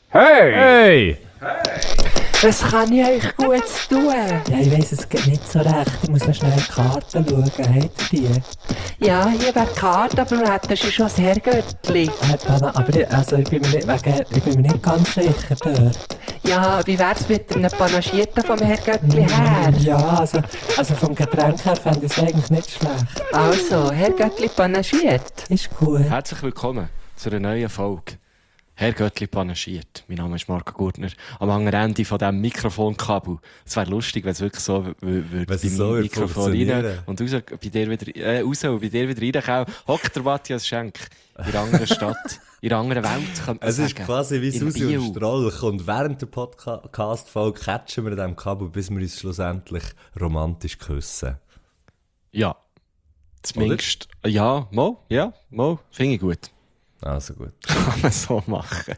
Hey! Hey! Was kann ich euch Gutes tun? Ja, ich weiss es geht nicht so recht. Ich muss noch schnell in die Karten schauen. Habt ihr die? Ja, hier wäre die Karte, aber du hättest schon das Herrgöttli. Dana, aber ich bin mir nicht ganz sicher dort. Ja, wie wär's mit einem Panagierten vom Herrgöttli her? Ja, also vom Getränk her fände ich es eigentlich nicht schlecht. Also, Herrgöttli panagiert. Ist gut. Herzlich willkommen zu einer neuen Folge. Herr Göttli panaschiert. Mein Name ist Marco Gurtner. Am anderen Ende von diesem Mikrofonkabel. Es wäre lustig, wenn es wirklich so würde bei so meinem Mikrofon rein und raus, bei dir wieder, raus und bei dir wieder reinkommen. Hockt der Matthias Schenk in einer anderen Stadt, in einer anderen Welt, könnte man Es ist sagen. quasi wie In Susi Biel. und Strolch. Und während der Podcast-Folge catchen wir an diesem Kabel, bis wir uns schlussendlich romantisch küssen. Ja. Zumindest, ja, mal, finde ich gut. Also gut. Kann man so machen.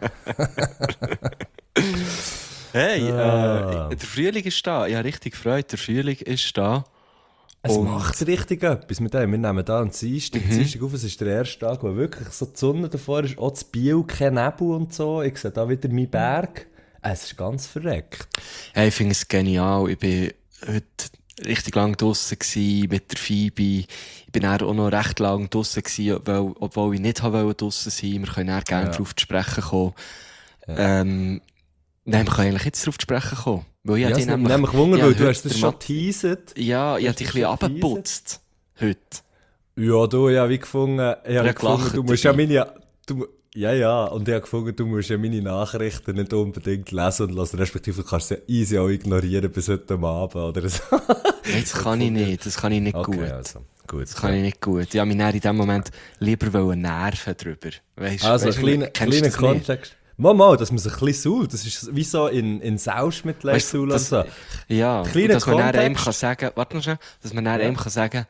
Hey, der Frühling ist da. Ich habe richtig gefreut, der Frühling ist da. Es macht richtig etwas mit dem. Wir nehmen da am Dienstag auf, es ist der erste Tag, wo wirklich so die Sonne davor ist. Auch das Biel, kein Nebel und so. Ich sehe da wieder meinen Berg. Es ist ganz verreckt. Hey, ich finde es genial. Ich bin heute richtig lang draussen gsi mit der Phoebe. Ich bin dann auch noch recht lang draussen gsi, obwohl ich nicht draussen sein wollte. Wir können dann gerne darauf zu sprechen kommen. Nein, wir können eigentlich jetzt darauf zu sprechen kommen. Weil ich Ja, die es nimmt nämlich Wunder, ja, weil du heute hast das der schon Matt- teasert. Ja, ich habe dich ein bisschen schon abgeputzt. Heute. Ja, du, ich habe wie gefunden, gelacht du musst ja dabei. meine... Ja, und ich habe gefunden, du musst ja meine Nachrichten nicht unbedingt lesen und hören, respektive du kannst sie ja easy auch ignorieren bis heute Abend oder so. Nein, das kann ich nicht. Das kann ich nicht gut. Also, gut. Das kann ich nicht gut. Ich habe mich dann in dem Moment lieber nerven drüber. Weißt, Also, weißt, kleiner kennst du das nicht? Kontext. Mal, dass man sich ein bisschen sault. Das ist wie so in Sausch mit Weißt du, Saulen und das- so. Ja, und Kleiner dass man dann einem Kontext. kann sagen, warte noch schnell, dass man dann einem kann sagen,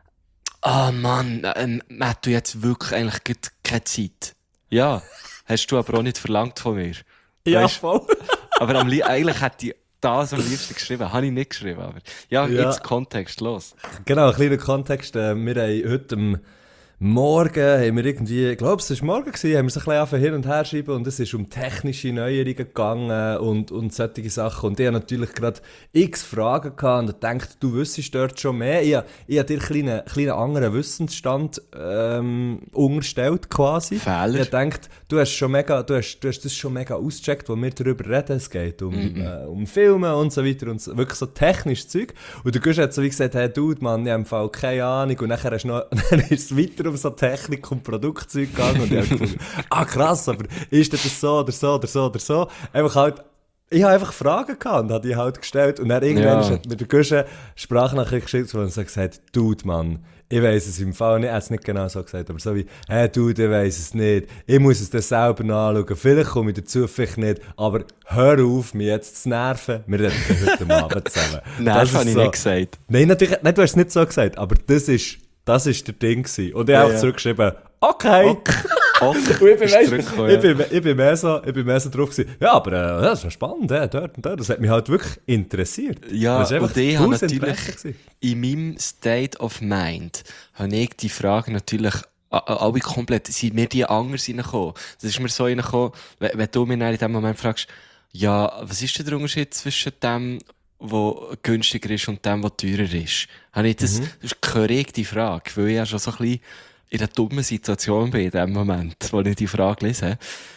Mann, Matt, du jetzt wirklich eigentlich keine Zeit. Ja, hast du aber auch nicht verlangt von mir. Ja, Weißt, voll. aber eigentlich hätte ich das am liebsten geschrieben. Habe ich nicht geschrieben, aber ja, Ja. jetzt Kontext, los. Genau, kleiner Kontext. Wir haben heute am Morgen, haben wir irgendwie, ich glaube, es war morgen gewesen, haben wir so ein bisschen angefangen hin und her schreiben und es ist um technische Neuerungen gegangen und solche Sachen. Und ich habe natürlich gerade x Fragen gehabt und dachte, du wüsstest dort schon mehr. Ich habe dir einen kleinen anderen Wissensstand unterstellt quasi. Fehler. Ich habe gedacht, du hast das schon mega ausgecheckt, wo wir darüber reden. Es geht um Filme und so weiter und so, wirklich so technisches Zeug. Und du hast so wie gesagt, hey Dude, Mann, ich habe im Fall keine Ahnung. Und nachher dann ist es weiter um so Technik und Produktzeug gegangen. Und ich habe gefunden, krass, aber ist das so oder so oder so oder so? Einfach halt, ich habe einfach Fragen gehabt und habe die halt gestellt. Und dann irgendwann Ja. hat mir der Guschen Sprachnachricht geschickt und so gesagt, Dude, Mann, ich weiss es im Fall nicht, er hat es nicht genau so gesagt, aber so wie, hey Dude, ich weiss es nicht, ich muss es dann selber nachschauen, vielleicht komme ich dazu, vielleicht nicht, aber hör auf, mich jetzt zu nerven, wir reden dann heute Abend zusammen. Nein, das habe ich nicht gesagt. Nein, natürlich, nein, du hast es nicht so gesagt, aber das ist der Ding gewesen. Und ich habe einfach zurückgeschrieben, okay. Und ich bin, Ist weißt, zurückgekommen, ja. ich bin mehr so drauf gewesen. Ja, aber das ist noch spannend, dort und dort. Das hat mich halt wirklich interessiert. Ja, das ist einfach und ich habe pures natürlich Interesse gewesen. in meinem State of Mind habe ich die Frage natürlich alle komplett, sind mir die anders reingekommen. Das ist mir so reingekommen, wenn du mich dann in dem Moment fragst, ja, was ist denn der Unterschied zwischen dem, was günstiger ist und dem, was teurer ist? Habe ich das ist eine korrekte Frage, weil ich ja schon so ein bisschen in einer dummen Situation bin in dem Moment, wo ich die Frage lese.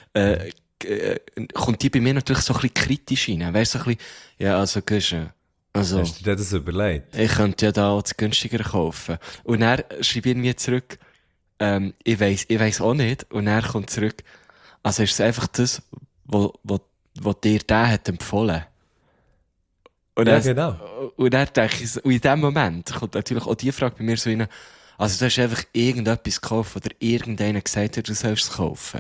Kommt die bei mir natürlich so ein bisschen kritisch rein. Weißt du, so ein bisschen, ja, also, also, Hast du dir das überlegt? ich könnte ja da auch das günstiger kaufen. Und dann schreibe ich mir zurück, ich weiss auch nicht. Und dann kommt zurück, also ist es einfach das, was dir der hat empfohlen. Und Ja, dann, genau. Und dann denke ich, so- und in dem Moment kommt natürlich auch die Frage bei mir so rein, also du hast einfach irgendetwas gekauft oder irgendeiner gesagt hat, du sollst es kaufen.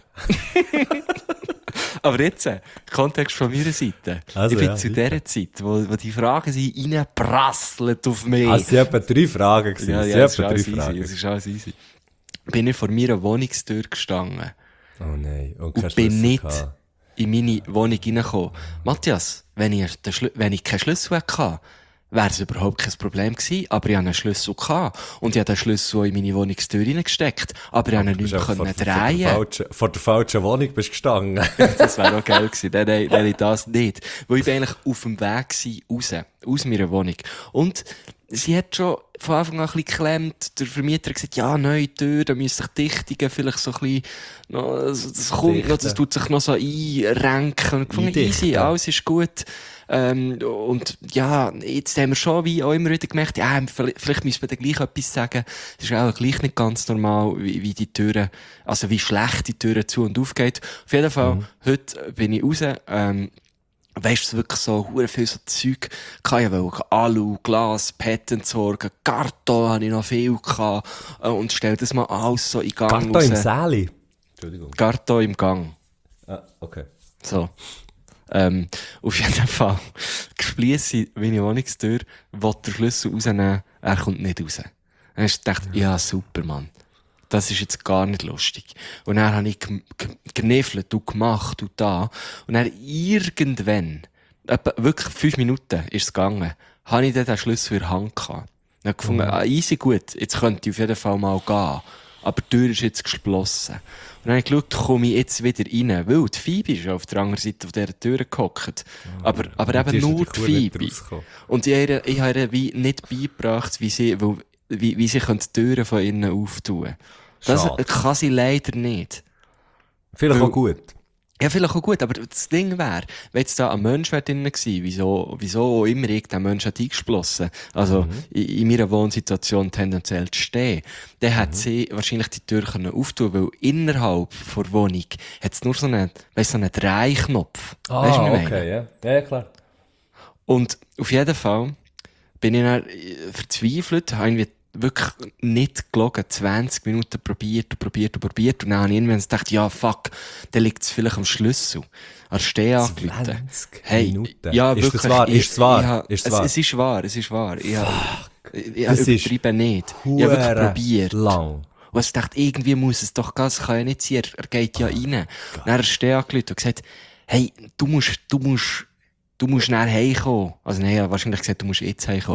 Aber jetzt, Kontext von meiner Seite. Also, Ich bin ja, zu bitte. dieser Zeit, wo die Fragen sind, reinprasseln auf mich. Es waren etwa 3 Fragen. gewesen. Ja, Es ja, waren es ist etwa alles 3 easy, Fragen. es ist alles easy. Bin ich vor meiner Wohnungstür gestanden Oh nein, und kein und bin Schlüssel nicht gehabt. in meine Wohnung reingekommen. Matthias, wenn ich keinen Schlüssel hatte, wäre es überhaupt kein Problem gewesen. Aber ich hatte einen Schlüssel gehabt. Und ich habe den Schlüssel auch in meine Wohnungstür reingesteckt. Aber ich konnte ihn nicht mehr drehen. Vor der falschen Wohnung bist du gestanden. Das wäre auch geil gewesen. Dann ich das nicht. Weil ich bin eigentlich auf dem Weg gewesen, aus meiner Wohnung. Und sie hat schon von Anfang an ein bisschen geklemmt. Der Vermieter hat gesagt, ja, neue Tür, da müssen sich Dichtungen vielleicht so ein bisschen, noch, das kommt noch, das tut sich noch so einrenken. Und gefunden, easy, alles ist gut. Und ja, jetzt haben wir schon wie auch immer wieder gemerkt, ja, vielleicht müssen wir dann gleich etwas sagen. Es ist auch gleich nicht ganz normal, wie die Türen, also wie schlecht die Türen zu und aufgeht. Auf jeden Fall, heute bin ich raus, weisst du, wirklich so, hure viel so Zeug gehabt. Ich wollte Alu, Glas, PET entsorgen, Karton hatte ich noch viel gehabt. Und stell das mal alles so in Gang Karton raus. im Säli? Entschuldigung. Karton im Gang. Ah, okay. So. Auf jeden Fall. Geschliesse ich meine Wohnungstür, will den Schlüssel rausnehmen, er kommt nicht raus. Dann hast du gedacht, ja, super, Mann. Das ist jetzt gar nicht lustig. Und dann habe ich genäffelt und gemacht und da. Und dann irgendwann, etwa wirklich 5 Minuten ist es gegangen, habe ich dann den Schlüssel in der Hand gehabt. Dann habe ich gefunden, easy gut, jetzt könnte ich auf jeden Fall mal gehen. Aber die Tür ist jetzt geschlossen. Und dann habe ich geschaut, komme ich jetzt wieder rein. Weil die Phoebe ist auf der anderen Seite auf dieser Tür gehockt. Aber eben nur die Phoebe. Und ich habe ihr wie nicht beigebracht, wie sie die Türen von innen auftun. Das kann sie leider nicht. Vielleicht auch gut. Ja, vielleicht auch gut, aber das Ding wäre, wenn jetzt da ein Mensch drin gewesen, wieso auch immer irgendein Mensch hat eingeschlossen, also in meiner Wohnsituation tendenziell zu stehen, dann hat sie wahrscheinlich die Tür können auftun, weil innerhalb der Wohnung hat es nur so einen Drehknopf. Weisst du, was ich meine? Okay, ja, klar. Und auf jeden Fall bin ich dann verzweifelt, habe irgendwie wirklich nicht gelogen, 20 Minuten probiert. Und dann habe ich irgendwann gedacht, ja, fuck, dann liegt es vielleicht am Schlüssel. An der Steh angerufen. 20 hey, Minuten? Ja, ist wirklich. Das wahr? Ist es wahr? Es ist wahr. Ich Das ist übertreibe nicht. Ich habe wirklich probiert. lang. Und ich dachte, irgendwie muss es doch gehen, das kann ja nicht sein, er geht ja rein. Und dann hat er Steh angerufen und gesagt, hey, du musst schnell heimkommen. Also, nein, ja, wahrscheinlich gesagt, du musst jetzt heimkommen.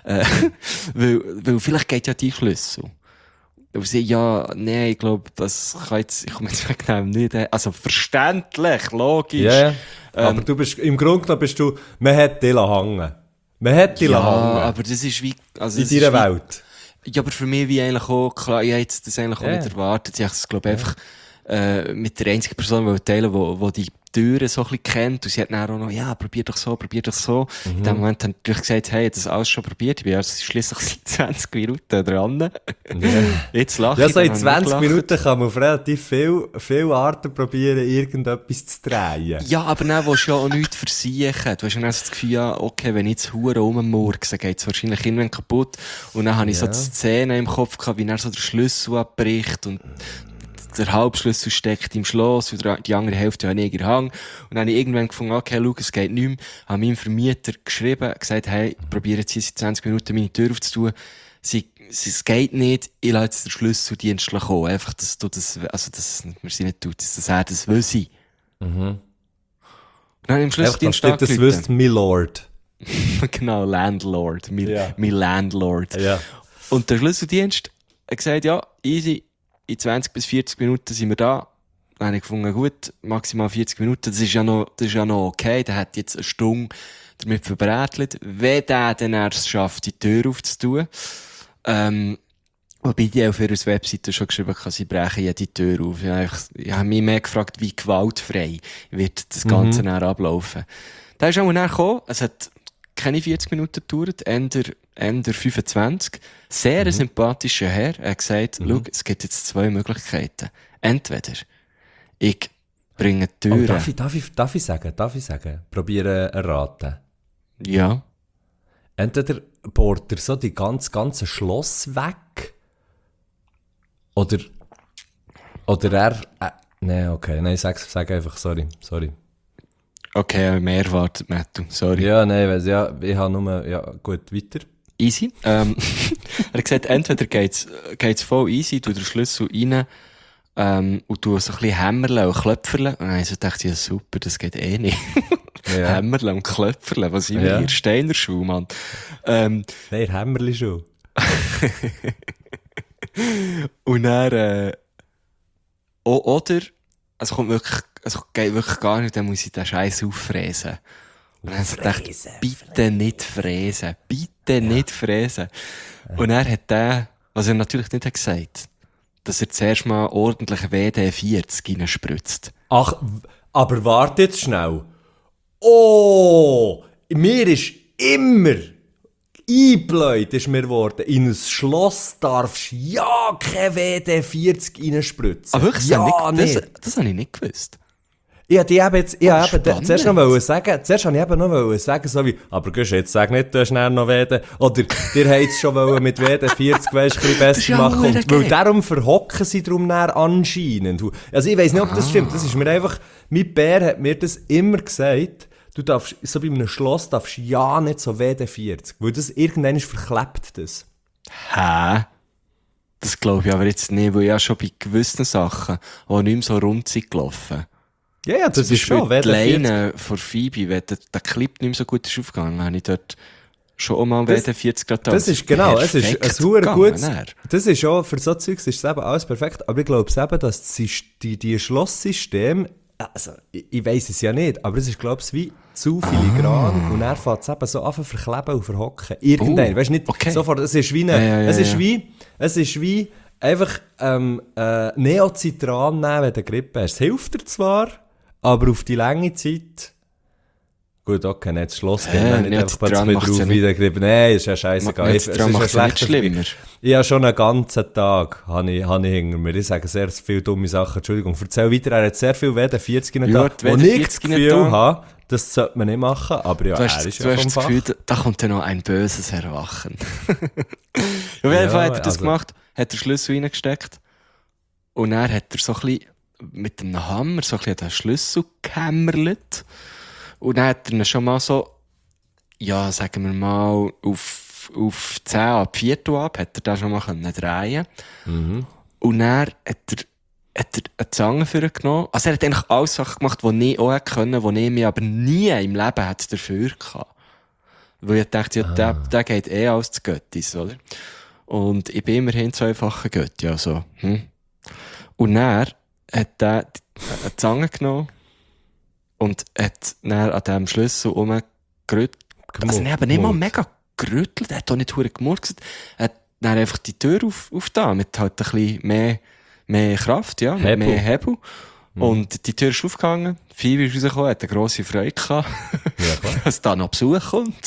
Weil vielleicht geht ja dein Schlüssel. Und sie, ja, nein, ich glaube, ich komme jetzt wegen nicht, also verständlich, logisch. Yeah. Aber im Grunde genommen man hat dich hängen. Man hat dich hängen. Aber das ist wie, also. In deiner Welt. Ja, aber für mich wie eigentlich auch, klar, ich hätte jetzt das eigentlich auch nicht erwartet. Ich habe es, glaube ich, einfach, mit der einzigen Person teilen, die die Türen so ein bisschen kennt. Und sie hat dann auch noch, ja, probier doch so. In dem Moment habe ich gesagt, hey, das alles schon probiert. Ich bin also schliesslich seit 20 Minuten dran. Jetzt lache ich. Ja, so in 20 Minuten kann man auf relativ viele Arten probieren, irgendetwas zu drehen. Ja, aber dann willst du ja auch nichts versiechen. Du hast ja dann so das Gefühl, ja, okay, wenn ich jetzt Huren rummurkse, geht es wahrscheinlich irgendwann kaputt. Und dann habe ich so die Szene im Kopf gehabt, wie er so der Schlüssel abbricht und der Halbschlüssel steckt im Schloss und die andere Hälfte habe ich in der Hand. Und dann habe ich irgendwann gefunden, okay, schau, es geht nicht mehr. Habe meinem Vermieter geschrieben, gesagt, hey, probiere jetzt hier seit 20 Minuten meine Tür aufzutun. Es geht nicht, ich lasse jetzt den Schlüsseldienst kommen. Einfach, dass du das, also, dass wir sie nicht tut, dass er das will sein. Und dann habe ich im Schlüsseldienst angerufen. Das wüsste my Lord. Genau, Landlord. Mein Landlord. Ja. Und der Schlüsseldienst hat gesagt, ja, easy. In 20 bis 40 Minuten sind wir da. Dann habe ich gefunden, gut, maximal 40 Minuten, das ist ja noch okay. Der hat jetzt eine Stunde damit verbrätelt. Wenn der dann erst schafft, die Tür aufzutun, wobei die auf ihrer Webseite schon geschrieben hat, sie brechen ja die Tür auf. Ich habe mich mehr gefragt, wie gewaltfrei wird das Ganze dann ablaufen. Da ist auch nachher gekommen, es hat keine 40 Minuten gedauert, Ende 25. Sehr ein sympathischer Herr. Er hat gesagt, schau, es gibt jetzt 2 Möglichkeiten. Entweder ich bringe die Türen. Darf ich sagen? Probiere erraten. Ja. Entweder bohrt er so die ganze Schloss weg. Oder er... Nein, sag einfach, sorry. Okay, ich habe mehr erwartet, Matthew. Sorry. Ja, nein, ich habe nur... Ja, gut, weiter. Easy. Er hat gesagt, entweder geht's voll easy, du den Schlüssel rein, und du so ein bisschen hämmerle und klöpferle. Und dann habe ich so gedacht, ja super, das geht eh nicht. Hämmerle und Klöpferle, was sind wir hier? Steiner Schuh, Mann. Nein, Hämmerli schon. Und dann, oder, also kommt wirklich, also geht wirklich gar nicht, dann muss ich den Scheiß auffräsen. Und dann habe ich gedacht, bitte nicht fräsen, bitte nicht fräsen. Und er hat der, was er natürlich nicht hat gesagt, dass er zuerst mal ordentlich WD-40 reinspritzt. Ach, aber warte jetzt schnell. Oh, mir ist immer eingebläut ist mir worden, in ein Schloss darfst du ja kein WD-40 reinspritzen. Aber wirklich, ja, das habe ich nicht gewusst. Ich wollte eben Spannend. zuerst noch sagen, zuerst habe ich eben noch sagen, so wie, aber gehst jetzt sag nicht, du hast schnell noch WD, oder dir haben es schon wollen mit WD-40, weisst, ein bisschen besser ja machen, und, weil geil. darum verhocken sie drum näher anscheinend. Also ich weiss nicht, ob das stimmt, das ist mir einfach, mein Bär hat mir das immer gesagt, du darfst, so bei einem Schloss darfst du ja nicht so WD-40, weil das irgendwann ist verklebt, das. Hä? Das glaube ich aber jetzt nicht, weil ich ja schon bei gewissen Sachen, die nicht mehr so rund sind gelaufen. Ja, das ist schon die WD-40. Leine von Phoebe, wenn der Clip nicht mehr so gut ist aufgegangen, habe ich dort schon auch mal WD-40 Grad. Das ist genau, es ist ein super gutes, dann. das ist auch, für so Zeugs ist es eben alles perfekt, aber ich glaube es eben, dass die Schlosssysteme, also, ich weiss es ja nicht, aber es ist, glaube ich, wie zu filigran und er fängt es eben so an zu verkleben und verhocken. Irgendwann, weißt du nicht, okay. sofort, es ist wie es ist wie einfach, Neocitran nehmen, wenn du Grippe hast. Es hilft dir zwar, aber auf die lange Zeit, gut, okay, nicht das Schloss gehen, nicht einfach bei Neocitran zwei macht's drauf ja nicht. wieder Grippe. Nein, ist ja scheißegal. Neocitran macht's ja nicht schlimmer. Ich habe schon einen ganzen Tag, habe ich hinter mir. Ich sage sehr viele dumme Sachen, Entschuldigung. Erzähl weiter, er hat sehr viel WD-40 in Ja, da, wo ich das Gefühl habe, das sollte man nicht machen, aber ja, Du er hast, ist du ja hast vom das Fach. Gefühl, da kommt ja noch ein böses Erwachen. Auf jeden Fall hat er das gemacht, hat den Schlüssel reingesteckt und dann hat er so ein bisschen mit einem Hammer so ein bisschen den Schlüssel gehämmerlet und dann hat er ihn schon mal so, ja, sagen wir mal, auf 10 ab Viertel ab, hat er den schon mal drehen können. Und dann hat er eine Zange für ihn genommen. Also er hat eigentlich alles Sachen gemacht, die ich auch hätte können, die ich mir aber nie im Leben hätte dafür gehabt. Weil ich dachte, ja, der geht eh alles zu Göttis, oder? Und ich bin immerhin zweifacher Götti, also, Und dann hat er eine Zange genommen und hat dann an diesem Schlüssel rumgerüttelt. Also er hat nicht mal mega gerüttelt, er hat auch nicht verdammt gemurkst. Er hat dann einfach die Tür aufgetan, mit halt ein bisschen mehr Kraft, ja, mit mehr Hebel. Und die Tür ist aufgegangen, Phoebe ist rausgekommen, hat eine grosse Freude gehabt, dass da noch Besuch kommt.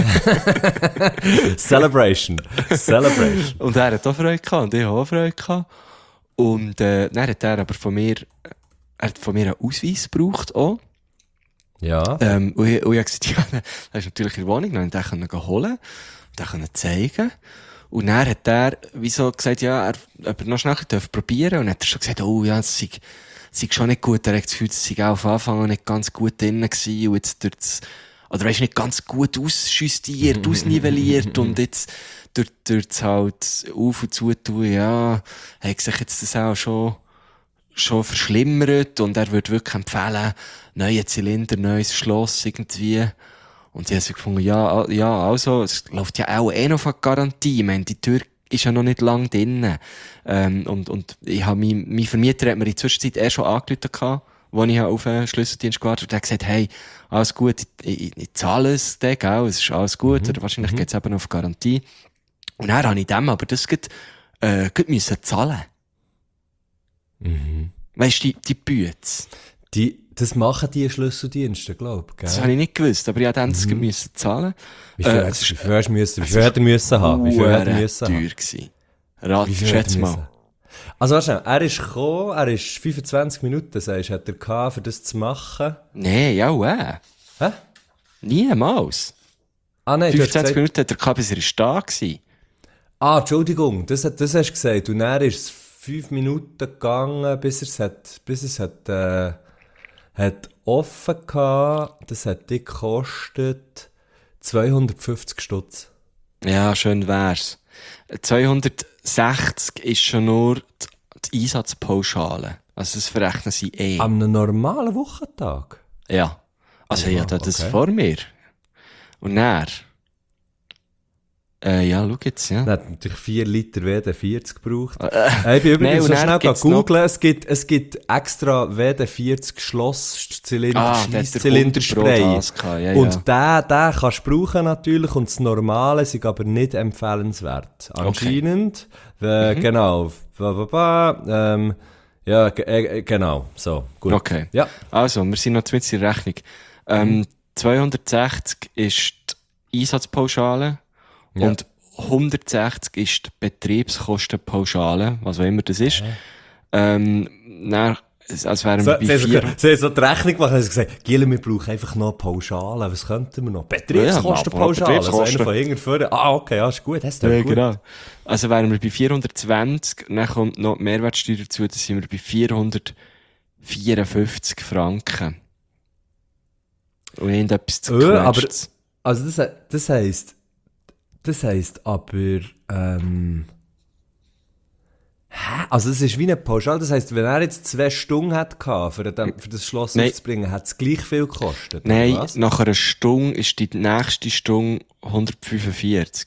Celebration. Und er hat auch Freude gehabt und ich habe auch Freude gehabt. Und dann hat er aber von mir einen Ausweis gebraucht auch. Ja. Und ich habe gesagt, ja, das ist natürlich in der Wohnung, dann konnte ich den holen, den zeigen. Und dann hat er, wieso gesagt, ja, ob er noch schnell probieren darf. Und dann hat er schon gesagt, oh ja, es sei schon nicht gut. Er hat das Gefühl, es sei auch am Anfang nicht ganz gut drin gewesen. Und jetzt oder er ist nicht ganz gut ausjustiert, ausnivelliert. Und jetzt durch das halt auf und zu tun, ja, hat sich jetzt das auch schon verschlimmert. Und er würde wirklich empfehlen, neue Zylinder, neues Schloss irgendwie. Und ich habe so gefunden, ja, also, es läuft ja auch noch von Garantie. Ich meine, die Tür ist ja noch nicht lang drin. Und ich habe mein Vermieter hat mir in der Zwischenzeit schon angerufen gehabt, wo ich auf den Schlüsseldienst gewartet habe. Und er hat gesagt, hey, alles gut, ich zahle es, gell, es ist alles gut, oder wahrscheinlich geht's eben auf Garantie. Und dann habe ich dem aber das gerade müssen zahlen. Weisst du, die Bütze. Das machen die Schlüsseldienste, glaube ich. Das habe ich nicht gewusst, aber ich habe dann das müssen zahlen. Wie viel hätte er müssen haben? Wie viel hätte er müssen haben? Teuer gewesen. Schätz mal. Also warte schnell, er ist gekommen, er ist 25 Minuten, sagst du, hat er gehabt, für das zu machen. Nee, ja, Hä? Niemals. Ah nein, 25 Minuten hat er gehabt, bis er da war. Ah, Entschuldigung, das hast du gesagt. Und dann ist es 5 Minuten gegangen, bis es hat offen gehabt. Das hat dich gekostet 250 Stutz. Ja, schön wär's. 260 ist schon nur die Einsatzpauschale. Also das verrechnen sie eh. An einem normalen Wochentag? Ja. Also ich hatte das okay. vor mir. Und dann... ja, schau jetzt, ja. Er hat natürlich 4 Liter WD-40 gebraucht. Ich bin übrigens und so dann schnell gibt's googeln. Es gibt extra WD-40 Schlosszylinder, Schliesszylinderspray. Ja, Und den kannst du brauchen natürlich. Und das Normale ist aber nicht empfehlenswert. Anscheinend. Genau. Ja, genau. So, gut. Okay. Ja. Also, wir sind noch mit in der Rechnung. 260 ist die Einsatzpauschale. Ja. Und 160 ist die Betriebskostenpauschale, was auch immer das ist. Dann, als wären wir bei 4... Sie haben so die Rechnung gemacht und gesagt, Giel, wir brauchen einfach noch Pauschale. Was könnten wir noch? Betriebskostenpauschale. Ja, also einer von hinten vorne. Ah, okay, ja, ist gut. Das ist gut. Genau. Also wären wir bei 420, dann kommt noch die Mehrwertsteuer dazu, dann sind wir bei 454 Franken. Und irgendetwas zu Aber, Quetscht's. also das heisst aber, also es ist wie eine Pauschale, das heisst, wenn er jetzt 2 Stunden hat für das Schloss aufzubringen, hat es gleich viel gekostet? Nein, oder was? nach einer Stunde ist die nächste Stunde 145.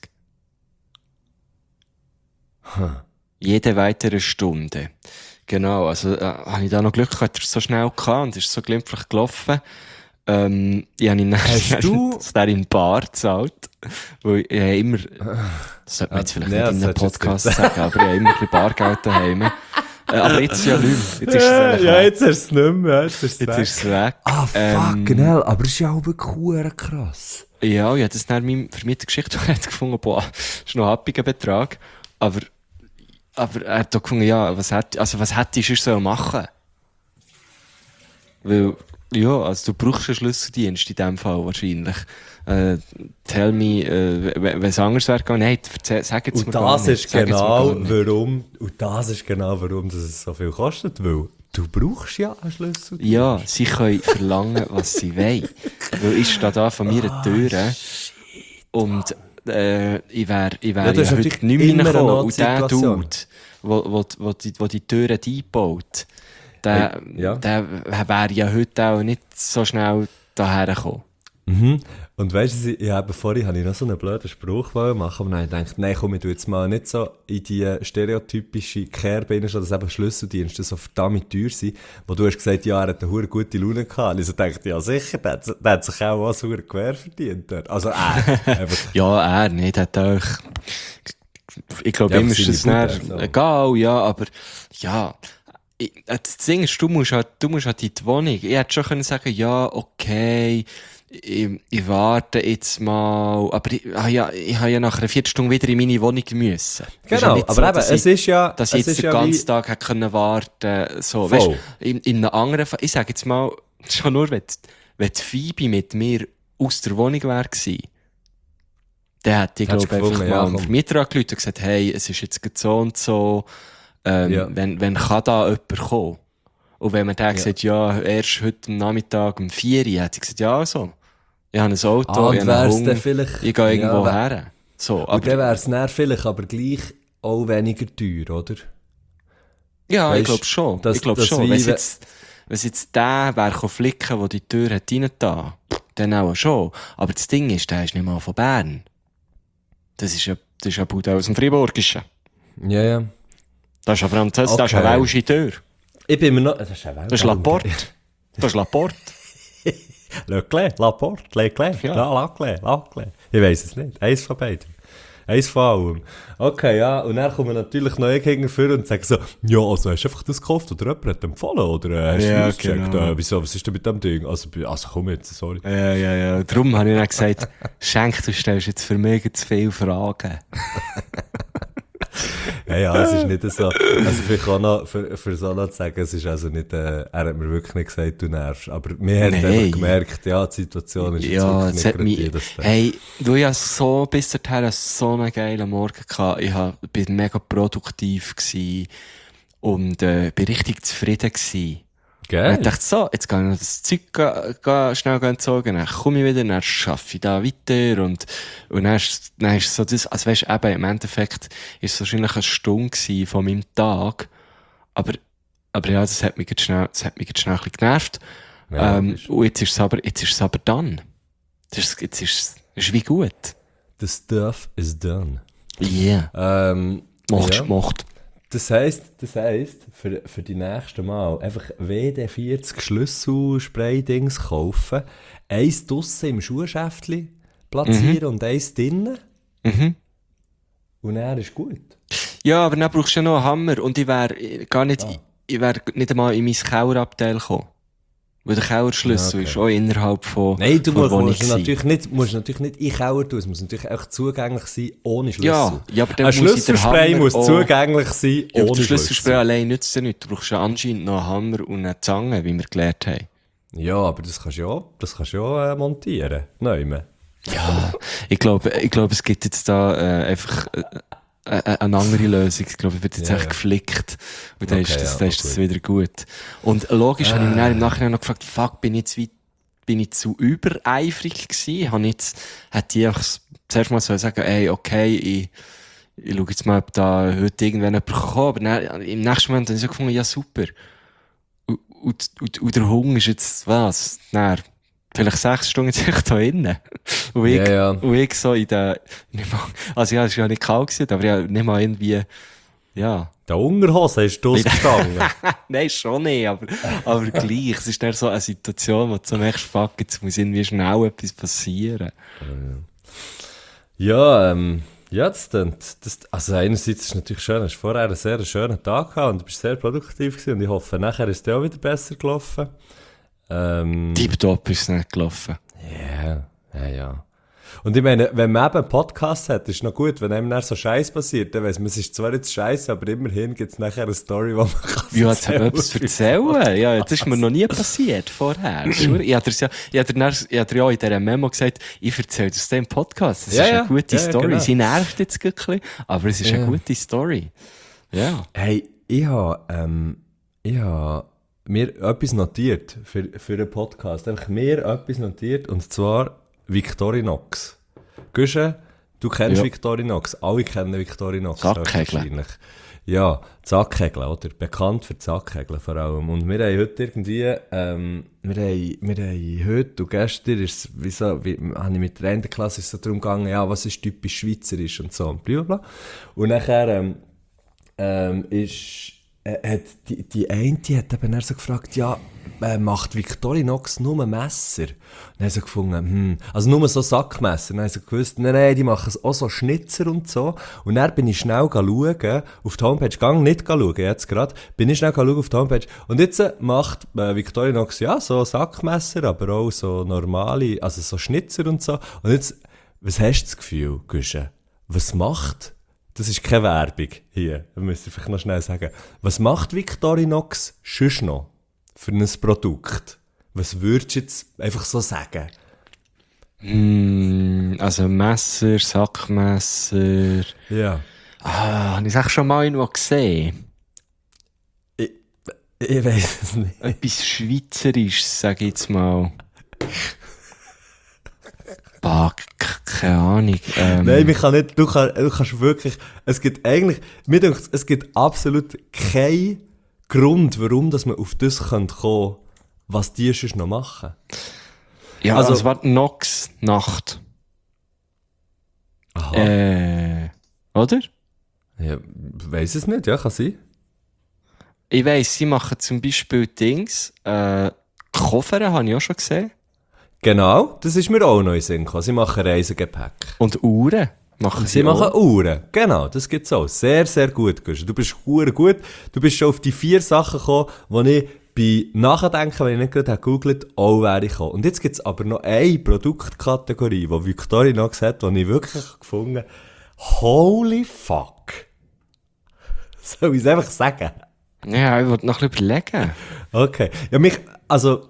Jede weitere Stunde. Genau, also habe ich da noch Glück gehabt, er ist so schnell gehabt und ist so glimpflich gelaufen. Ich habe ihn Hast du- dann in Bar gezahlt. Weil ich habe immer, das sollte man jetzt vielleicht nicht in einem Podcast sagen, aber ich habe immer ein bisschen Bargeld daheim. Aber jetzt ist ja nichts. Jetzt ist es eigentlich weg. jetzt ist es nicht mehr. Jetzt ist Jetzt ist es weg. Ah, fucking hell, aber das ist ja auch wirklich krass. Ja, ich habe das dann meinem Vermieter geschickt und er hat gefunden, boah, das ist noch ein happiger Betrag. Aber er hat auch gefunden, ja, was hätte ich sonst so machen? Weil, ja, also du brauchst einen Schlüsseldienst in dem Fall wahrscheinlich. Tell me, wenn es anders wäre gegangen, nein, sag jetzt Und mir gar das nicht. ist Sag jetzt mir genau gar nicht. warum das es so viel kostet, weil du brauchst ja einen Schlüssel. Ja, sie können verlangen, was sie wollen. Weil ich stehe da von meiner Tür und ich wär das ist ja heute natürlich nicht mehr immer eine reingekommen. Und der Notsituation. Dude, wo die Türen einbaut, der wäre ja heute auch nicht so schnell daher gekommen. Mhm. Und weißt du, vorhin habe ich noch so einen blöden Spruch machen, aber dann habe ich gedacht, nein, komm, ich tu jetzt mal nicht so in die stereotypische Kerbe rein, dass eben Schlüsseldienste so verdammt teuer sind, wo du hast gesagt, ja, er hat eine hure gute Laune gehabt. Und ich so dachte, ja sicher, der hat sich auch was hure Gewehr verdient dort. Also einfach. Ja, nicht, hat auch... Ich glaube, Ja, ihm für ist das seine dann Bude, so. egal, ja, aber ja... Das Ding ist, du musst halt in die Wohnung. Ich hätte schon können sagen, ja, okay, ich warte jetzt mal, aber ich habe ja nach einer Viertelstunde wieder in meine Wohnung müssen. Genau, ja aber eben, es ist ja... dass ich es jetzt ist den ja ganzen Tag hätte können warten, so, Voll. weißt, in einem anderen Fall, ich sage jetzt mal, schon nur, wenn die Phoebe mit mir aus der Wohnung wäre gewesen, dann hätte ich, Hättest glaube einfach gefunden, mal ja, am komm. Vermieter angerufen und gesagt, hey, es ist jetzt gerade so und so, Ja. wenn kann da jemand kommen? Und wenn man dann gesagt, ja, erst heute am Nachmittag um 4 Uhr, hätte ich gesagt, ja, also, ich habe ein Auto, und ich habe einen wär's Hunger, dann vielleicht... ich gehe irgendwo ja, her. So, Und aber, dann wäre es dann vielleicht aber gleich auch weniger teuer, oder? ja, weißt, ich glaube schon. das- Ich glaube das schon. wie- Wenn es jetzt der wäre flicken, der die Tür hat reingetan, dann auch schon. Aber das Ding ist, der ist nicht mal von Bern. Das ist ein Bude aus dem Friburgischen. Ja, ja. Das ist eine Französische, das ist eine Okay. welsche Tür. Ich bin mir noch... Das ist eine Das ist Laporte. Das ist Laporte. Leclerc, Laporte, Leclerc, Ja. Laclerc. Ich weiss es nicht. Eins von beiden. Eins von allem. Okay, ja. Und dann kommen natürlich noch hinterher und sagen so, ja, also hast du einfach das gekauft oder jemand hat empfohlen oder hast du Ja, ausgecheckt? genau. Wieso, was ist denn mit dem Ding? Also komm jetzt, sorry. Ja. Darum habe ich dann gesagt, Schenk, du stellst jetzt für mich zu viele Fragen. Ja, es ist nicht so. Also vielleicht auch noch, für so noch zu sagen, es ist also nicht, er hat mir wirklich nicht gesagt, du nervst. Aber wir haben Nein. einfach gemerkt, ja, die Situation ist Ja, jetzt es wirklich hat nicht mich, gerade die, dass der- hey, du, ich so, bis dahin so einen geilen Morgen gehabt. Bin mega produktiv gewesen und, bin richtig zufrieden gewesen. Und Geil. ich dachte so, jetzt kann ich noch das Zeug schnell entsorgen, dann komme ich wieder, dann arbeite ich da weiter und dann ist so das, also weisst, eben, im Endeffekt ist es wahrscheinlich eine Stunde gewesen von meinem Tag, aber ja, das hat mich jetzt schnell ein bisschen genervt. logisch. Und jetzt ist es aber done. Jetzt ist es wie gut. The stuff is done. Yeah. Macht's ja. gemacht. Das heisst, für die nächsten Mal einfach WD-40 Schlüsselspray-Dings kaufen, eins draussen im Schuhschäftchen platzieren und eins drinnen. Mhm. Und dann ist gut. Ja, aber dann brauchst du ja noch einen Hammer. Und ich wäre nicht einmal in mein Kellerabteil gekommen. Weil der Kellerschlüssel Ja, okay. ist auch innerhalb von Nein, du von der Wohnung musst gewesen. natürlich nicht in den Keller tun. Es muss natürlich auch zugänglich sein, ohne Schlüssel. Ja, aber dann Ein muss ich den Schlüsselspray Hammer muss auch- zugänglich sein, Ja, aber ohne der Schlüsselspray Schlüssel. allein nützt ja nichts. Du brauchst ja anscheinend noch einen Hammer und eine Zange, wie wir gelernt haben. Ja, aber das kannst du ja montieren. Nein. Ja, ich glaube, es gibt jetzt da einfach eine andere Lösung. Ich glaube, es wird jetzt Ja, echt ja. geflickt. Und dann Okay, ist ja, das gut. wieder gut. Und logisch habe ich mich dann im Nachhinein noch gefragt, fuck, bin ich zu übereifrig gewesen? Hätte ich einfach zuerst mal so sagen, ey, okay, ich schaue jetzt mal, ob da heute irgendwann jemand kommt. Aber dann, im nächsten Moment habe ich so gefunden, ja, super. Und der Hunger ist jetzt was? Dann, vielleicht 6 Stunden jetzt da innen. Und ich, Ja. und ich so in der, also ja, es war ja nicht kalt gewesen, aber ja, nicht mal irgendwie, ja. Der Unterhose ist ausgestanden. Nein, schon nicht, aber gleich. Es ist dann so eine Situation, wo du so merkst, fuck, jetzt muss irgendwie schnell etwas passieren. Ja, also einerseits ist es natürlich schön, hast vorher einen sehr schönen Tag gehabt und du bist sehr produktiv gewesen und ich hoffe, nachher ist es dir auch wieder besser gelaufen. Tipptopp ist es nicht gelaufen. Ja. Und ich meine, wenn man eben einen Podcast hat, ist es noch gut, wenn einem dann so Scheiß passiert, dann weiss man, es ist zwar jetzt Scheiße, aber immerhin gibt es nachher eine Story, die man kann Ja, jetzt haben wir etwas erzählen. Ja, das ist mir noch nie passiert vorher. Ich habe dir ja in dieser Memo gesagt, ich erzähle das im Podcast. Das ist eine gute Story. genau. Sie nervt jetzt ein bisschen, aber es ist eine gute Story. Ja. Hey, ich habe mir etwas notiert für einen Podcast. Einfach mir etwas notiert, und zwar Victorinox. Güsche, du kennst Ja. Victorinox. Alle kennen Victorinox. Sackhegel. Wahrscheinlich. Ja, Sackhegel, oder? Bekannt für die Sackhegel vor allem. Und wir haben heute irgendwie, wir haben heute und gestern ist es, habe ich mit der einen Klasse ist es so darum gegangen, ja, was ist typisch schweizerisch und so und blablabla. Und nachher, hat die eine hat eben dann so gefragt, ja, macht Victorinox nur Messer? Und dann haben sie gefunden, also nur so Sackmesser. Und dann haben sie gewusst, nein, die machen auch so Schnitzer und so. Und dann bin ich schnell schauen, auf die Homepage, nicht schauen, jetzt gerade, bin ich schnell schauen auf die Homepage. Und jetzt macht Victorinox, ja, so Sackmesser, aber auch so normale, also so Schnitzer und so. Und jetzt, was hast du das Gefühl, Güsche? Was macht? Das ist keine Werbung hier, das müsst ihr vielleicht noch schnell sagen. Was macht Victorinox sonst noch für ein Produkt? Was würdest du jetzt einfach so sagen? Also Messer, Sackmesser. Ja. Habe ich es schon mal irgendwo gesehen? Ich weiss es nicht. Etwas Schweizerisches, sage ich jetzt mal. Bah, keine Ahnung. Nein, man kann nicht, du kannst wirklich, es gibt eigentlich, mir denkt, es gibt absolut keinen Grund, warum dass man auf das kommen könnte, was die sonst noch machen. Ja, also- also war Nox Nacht. Aha. Oder? Ja, weiss es nicht, ja, kann sein. Ich weiss, sie machen zum Beispiel Dings, Koffer habe ich auch schon gesehen. Genau, das ist mir auch noch in den Sinn gekommen. Sie machen Reisegepäck. Und Uhren machen Sie machen Uhren. Genau, das gibt's auch. Sehr, sehr gut, Guschen. Du bist verdammt gut. Du bist schon auf die 4 Sachen gekommen, die ich bei Nachdenken, wenn ich nicht gerade gegoogelt habe, auch wäre gekommen. Und jetzt gibt's aber noch eine Produktkategorie, die Victorinox hat, die ich wirklich gefunden habe. Holy fuck. Soll ich es einfach sagen? Ja, ich wollte noch ein bisschen überlegen. Okay. Ja, also...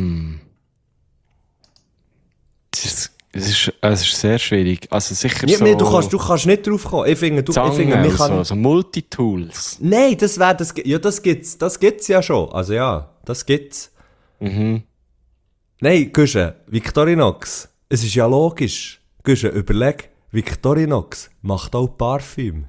Es ist sehr schwierig. Also sicher Ja, so... nee, du kannst nicht drauf kommen. Ich finde, Zangen mich und kann... so Multitools. Nein, das gibt's ja schon. Also ja, das gibt's. Nein, Güsche, Victorinox, es ist ja logisch. Güsche, überleg, Victorinox macht auch Parfüm.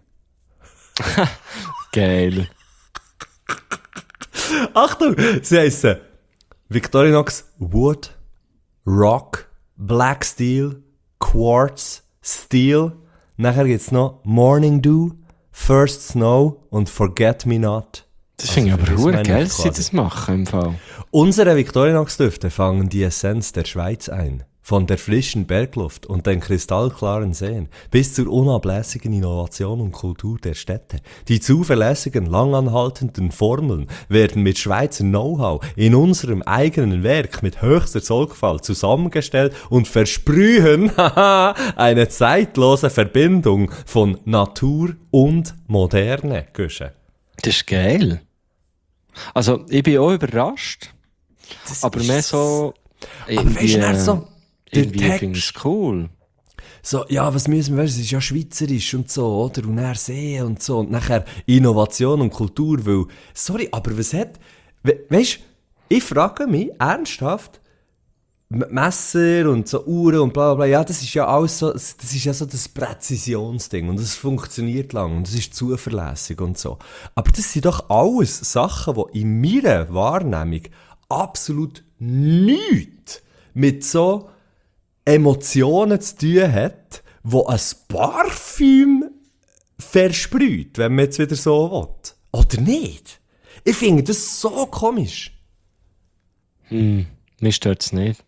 Geil. Achtung, sie heissen Victorinox Wood, Rock, Black Steel, Quartz, Steel. Nachher gibt es noch Morning Dew, First Snow und Forget Me Not. Das finde ich aber vergiss verdammt mich geil, nicht dass sie quasi. das machen im Fall. Unsere Victorinox-Düfte fangen die Essenz der Schweiz ein. Von der frischen Bergluft und den kristallklaren Seen bis zur unablässigen Innovation und Kultur der Städte. Die zuverlässigen, langanhaltenden Formeln werden mit Schweizer Know-how in unserem eigenen Werk mit höchster Sorgfalt zusammengestellt und versprühen eine zeitlose Verbindung von Natur und Moderne. Güsche. Das ist geil. Also, ich bin auch überrascht. Aber mehr so... Aber weißt du, dann so... Irgendwie der finde ich Text. es cool. So, ja, was müssen wir, weißt, es ist ja schweizerisch und so, oder? Und dann sehen und so. Und nachher Innovation und Kultur, weil, sorry, aber was hat, weißt, ich frage mich ernsthaft, Messer und so Uhren und bla bla bla, ja, das ist ja alles so, das ist ja so das Präzisionsding und das funktioniert lang und das ist zuverlässig und so. Aber das sind doch alles Sachen, die in meiner Wahrnehmung absolut nichts mit so Emotionen zu tun hat, wo ein Parfüm versprüht, wenn man jetzt wieder so will. Oder nicht? Ich finde das so komisch. Mir stört es nicht.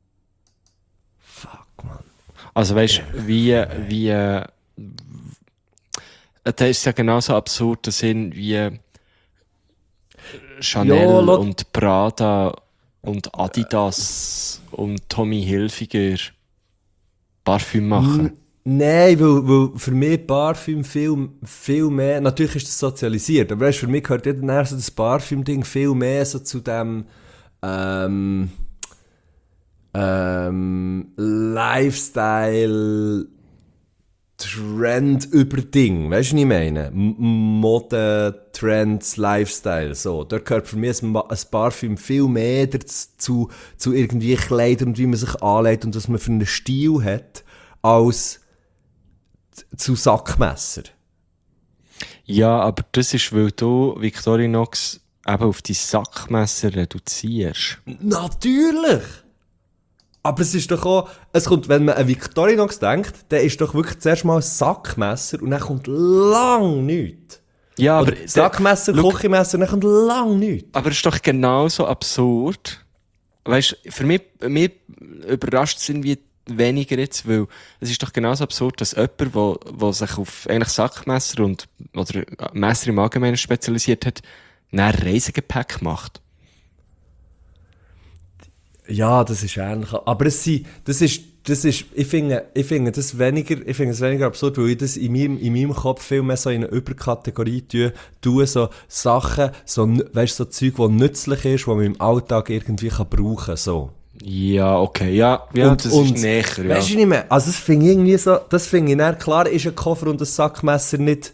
Fuck, man. Also weißt du, das ist ja genauso absurd, dass wie Chanel Ja, und Prada und Adidas und Tommy Hilfiger Parfüm machen. Nein, weil für mich Parfüm viel mehr, natürlich ist das sozialisiert, aber weißt, für mich gehört dann so das Parfüm-Ding viel mehr so zu dem Lifestyle Trend über Ding, weißt du, was ich meine? Mode, Trends, Lifestyle, so. Dort gehört für mich ein Parfüm viel mehr dazu, zu irgendwie Kleidern und wie man sich anlegt und was man für einen Stil hat, als zu Sackmesser. Ja, aber das ist, weil du Victorinox eben auf die Sackmesser reduzierst. Natürlich! Aber es ist doch auch, es kommt, wenn man an Victorinox denkt, dann ist doch wirklich zuerst mal ein Sackmesser und dann kommt lang nichts. Ja, aber Oder Sackmesser, Schau- Küchenmesser und dann kommt lang nichts. Aber es ist doch genauso absurd. Weißt du, für mich überrascht es irgendwie weniger jetzt, weil es ist doch genauso absurd, dass jemand, der sich auf eigentlich Sackmesser oder Messer im Allgemeinen spezialisiert hat, ein Reisegepäck macht. Ja, das ist ähnlich. Aber das ist, ich finde es weniger absurd, weil ich das in meinem Kopf viel mehr so in eine Überkategorie tue, so Sachen, weißt, so Zeug, die nützlich ist, die man im Alltag irgendwie brauchen kann, so. Ja, okay, ja, das ist näher, ja. Weißt du nicht mehr? Also das finde ich irgendwie so, das finde ich dann, klar ist ein Koffer und ein Sackmesser nicht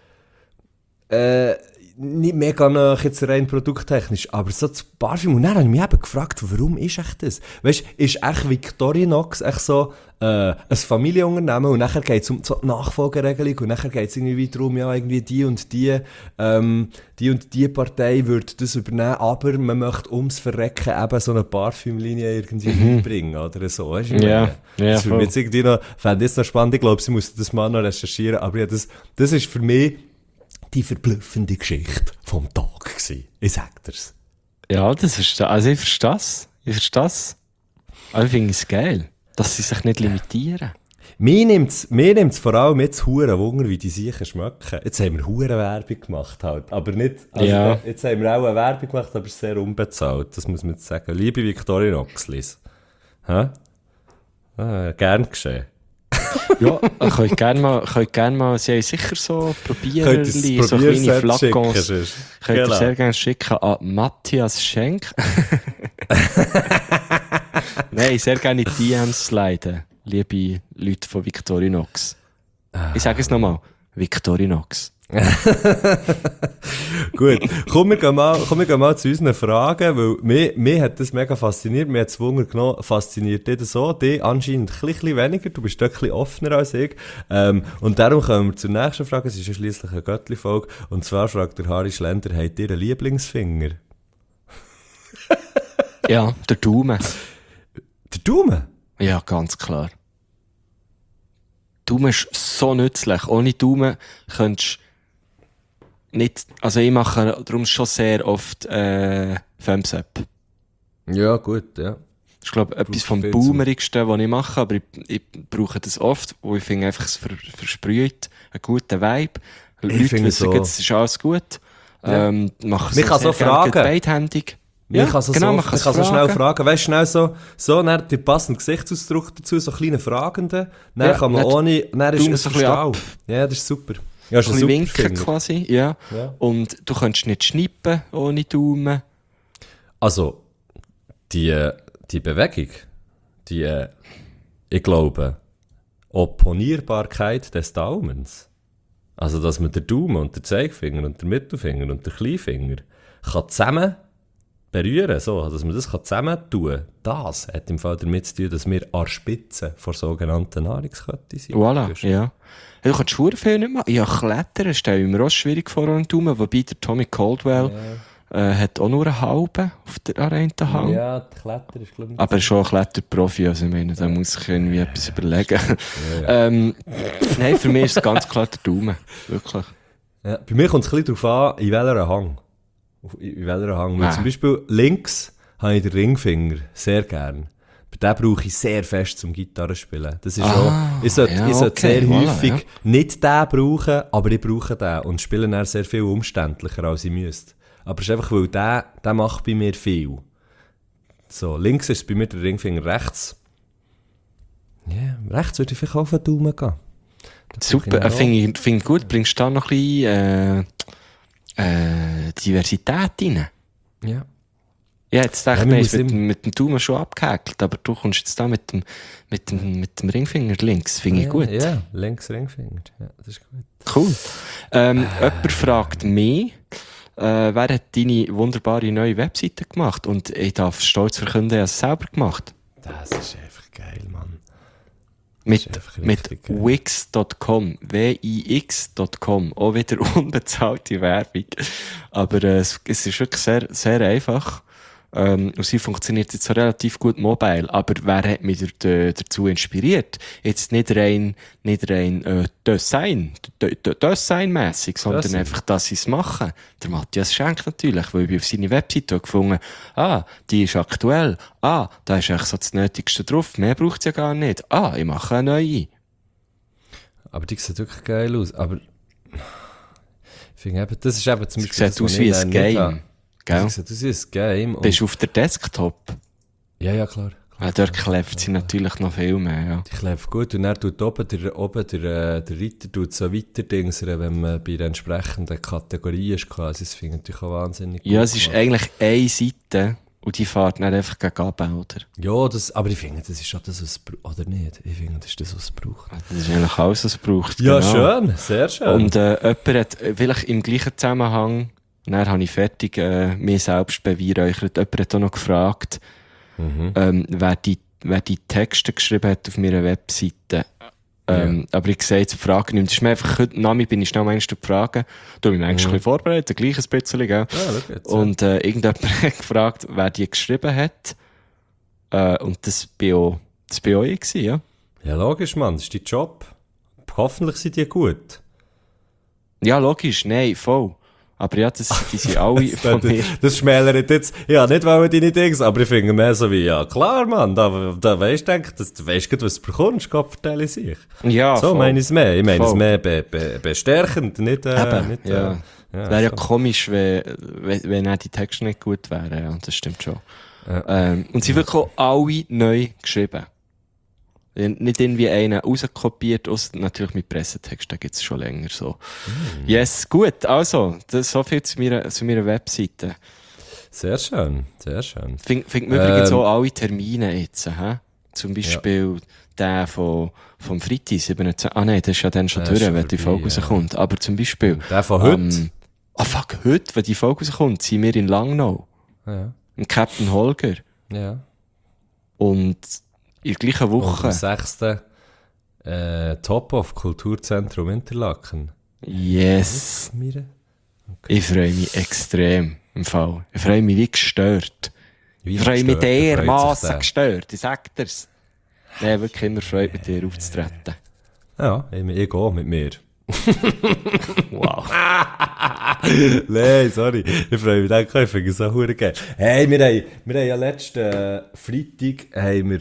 mega nach jetzt rein produkttechnisch, aber so das Parfüm. Und dann habe ich mich eben gefragt, warum ist echt das? Weißt du, ist echt Victorinox echt so ein Familienunternehmen und nachher geht es um so die Nachfolgeregelung und nachher geht es irgendwie darum, ja, irgendwie die und die Partei würde das übernehmen, aber man möchte ums Verrecken eben so eine Parfümlinie irgendwie einbringen oder so. Weißt du, was ich Ja, meine? ja, Das würde voll. mich jetzt irgendwie noch, fände ich jetzt noch spannend, ich glaube, sie mussten das mal noch recherchieren, aber ja, das ist für mich die verblüffende Geschichte vom Tag gewesen. Ich sag dir's. Ja, das ist, also ich verstehe es. Aber ich finde es geil, dass sie sich nicht limitieren. Mir nimmt's vor allem jetzt hure Wunder, wie die Sachen schmecken. Jetzt haben wir hure Werbung gemacht halt, aber nicht, also Ja. jetzt haben wir auch eine Werbung gemacht, aber sehr unbezahlt, das muss man jetzt sagen. Liebe Victorinox-Lis. Hä? Gern geschehen. Ja, könnt gerne mal, sie haben sicher so Probiererli, Könnt so ihr das kleine Probierset Flakons. schicken, sonst? Könnt ihr Genau. sehr gerne schicken an Matthias Schenk. Nein, sehr gerne in die DMs sliden, liebe Leute von Victorinox. Ich sage es nochmal, Victorinox. Gut, kommen wir mal zu unseren Fragen, weil mich hat das mega fasziniert, mir hat das Wunder genommen, fasziniert dich das so, dich anscheinend ein bisschen weniger, du bist dort ein bisschen offener als ich, und darum kommen wir zur nächsten Frage, es ist ja schliesslich eine Göttli-Folge, und zwar fragt der Harry Schlender, habt ihr einen Lieblingsfinger? Ja, der Daumen. Der Daumen? Ja, ganz klar. Daumen ist so nützlich. Ohne Daumen könntest du nicht, also ich mache darum schon sehr oft, Thumbs Up. Ja, gut, ja. Das ist, glaube ich, etwas vom viel Boomerigsten, was ich mache, aber ich brauche das oft, wo ich finde einfach, es versprüht einen guten Vibe. Leute finde wissen, so. es ist alles gut. Ja. Mache Man kann sehr so gerne fragen. beidhändig. Ja, man kann so, genau, man kann so schnell fragen. Weißt du, schnell so dann den passenden Gesichtsausdruck dazu, so kleine Fragende. Dann Ja, kann man dann ohne, dann ist tun wir es so ein bisschen ab. Ja, das ist super. Ja, ist Ein ein bisschen super winken Finger. quasi, ja. Ja. Und du kannst nicht schnippen ohne Daumen. Also, die Bewegung, ich glaube, Opponierbarkeit des Daumens, also dass man den Daumen und den Zeigefinger und den Mittelfinger und den Kleinfinger kann zusammen berühren, so, dass man das kann zusammen tun, das hat im Fall damit zu tun, dass wir an der Spitze vor sogenannten Nahrungskette sind. Voilà, ja. Du kannst schwuren viel nicht machen. Ja, Klettern stelle ich mir auch schwierig vor an den Daumen, wobei der Tommy Caldwell hat auch nur einen halben auf der einen Hand. Ja, die Kletter ist, glaube ich, Aber er ist schon ein Kletterprofi, also ich meine, da muss ich irgendwie etwas überlegen. Nein, für mich ist es ganz klar der Daumen. Wirklich. Ja, bei mir kommt es ein bisschen darauf an, in welcher Hang. In welcher Hang. Weil zum Beispiel links habe ich den Ringfinger sehr gern. Den brauche ich sehr fest zum Gitarrespielen. Das ist ich sollte sehr häufig nicht den brauchen, aber ich brauche den und spiele dann sehr viel umständlicher, als ich müsste. Aber es ist einfach, weil der macht bei mir viel. So, links ist bei mir der Ringfinger, rechts. Ja, rechts würde ich vielleicht auch auf den Daumen gehen. Super, finde ich gut. Bringst du da noch ein bisschen Diversität rein? Ja. Ja, jetzt dachte Ja, ich, mit dem Daumen schon abgehäkelt, aber du kommst jetzt da mit dem Ringfinger links. Finde ich gut. Ja, links Ringfinger. Ja, das ist gut. Cool. Jemand fragt mich, wer hat deine wunderbare neue Webseite gemacht? Und ich darf stolz verkünden, ich habe es selber gemacht. Das ist einfach geil, Mann. Mit richtig geil. wix.com. wix.com. Auch wieder unbezahlte Werbung. Aber es ist wirklich sehr, sehr einfach. Und sie funktioniert jetzt so relativ gut mobile. Aber wer hat mich dazu inspiriert? Jetzt nicht rein Designmässig, sondern einfach, dass sie es machen. Der Matthias Schenk natürlich, weil ich auf seine Webseite gefunden habe, die ist aktuell. Da ist eigentlich so das Nötigste drauf. Mehr braucht es ja gar nicht. Ich mache eine neue. Aber die sieht wirklich geil aus. Aber ich finde eben, das ist eben zum Beispiel... Sieht aus wie ein Game. Das sieht aus wie ein Game. Bist du auf der Desktop? Ja, klar. Dort klebt sie natürlich noch viel mehr, ja. Die klebt gut und dann tut oben der Reiter tut so weiter, wenn man bei der entsprechenden Kategorie ist quasi. Das finde ich natürlich auch wahnsinnig gut. Ja, es ist eigentlich eine Seite und die fährt dann einfach gegen runter, oder? Ja, aber ich finde, das ist schon das, was es braucht. Oder nicht? Ich finde, das ist das, was es braucht. Das ist eigentlich alles, was es braucht. Ja, genau. schön. Sehr schön. Und jemand hat vielleicht im gleichen Zusammenhang, dann habe ich fertig mir selbst beweihräuchert, jemand hat auch noch gefragt, wer die Texte geschrieben hat auf meiner Webseite. Aber ich sehe jetzt die Frage nicht. Das ist mir einfach, heute Name bin ich schnell meinst du die Frage. Du hast mich eigentlich ein bisschen vorbereitet, gleich ein bisschen, gell? Ja, jetzt, und irgendjemand hat gefragt, wer die geschrieben hat. Und das bin auch ich gewesen, ja. Ja, logisch, Mann. Das ist dein Job. Hoffentlich sind die gut. Ja, logisch, nein, voll. Aber ja, die sind alle von mir. Das schmälert jetzt, ja, nicht weil deine Dings, aber ich finde mehr so wie, ja klar, Mann, da weisst du, du weisst gut, was du bekommst, Gott vertelle ich sich. Ja, so voll. meine ich es mehr. Ich meine es mehr bestärkend, nicht, Eben, ja. Wäre ja komisch, wenn auch die Texte nicht gut wären, ja, das stimmt schon. Ja. Und sie wirklich auch alle neu geschrieben. Nicht irgendwie einen rauskopiert, ausser natürlich mit Pressetext, da gibt es schon länger so. Yes, gut, also, so viel zu meiner Webseite. Sehr schön, sehr schön. Find übrigens auch alle Termine jetzt, zum Beispiel der vom Freitag, 27. Nein, das ist ja dann schon durch, wenn die Folge rauskommt. Aber zum Beispiel... Der von heute? Heute, wenn die Folge rauskommt, sind wir in Langnau. Ja. Im Captain Holger. Ja. Und in der gleichen Woche... Und am 6. Top-Off Kulturzentrum Interlaken. Yes. Okay. Ich freue mich extrem, im Fall. Ich freue mich wie gestört. Ich freue mich dermassen gestört, ich sag dir's. Nein, wirklich immer Freude, mit dir aufzutreten. Ja, ich gehe mit mir. Wow. Nein, sorry. Ich freue mich, ich finde es so verdammt geil. Hey, wir haben ja letzten Freitag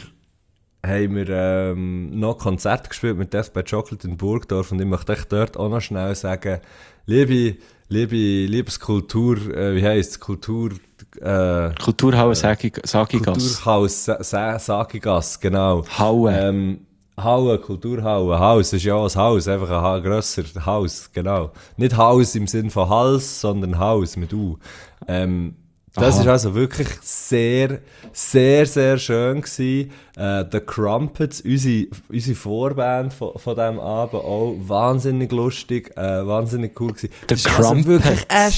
noch ein Konzert gespielt mit Death by Chocolate in Burgdorf und ich möchte echt dort auch noch schnell sagen, liebes Kultur, wie heisst es? Kulturhaus Sagigas. Kulturhaus Sagigas, genau. Haue. Haue, Kulturhaue. Haus ist ja ein Haus, einfach ein grösser Haus, genau. Nicht Haus im Sinn von Hals, sondern Haus mit U. Das ist also wirklich sehr, sehr, sehr schön gewesen. The Crumpets, unsere Vorband von diesem Abend, auch wahnsinnig lustig, wahnsinnig cool gewesen. Das war also wirklich ein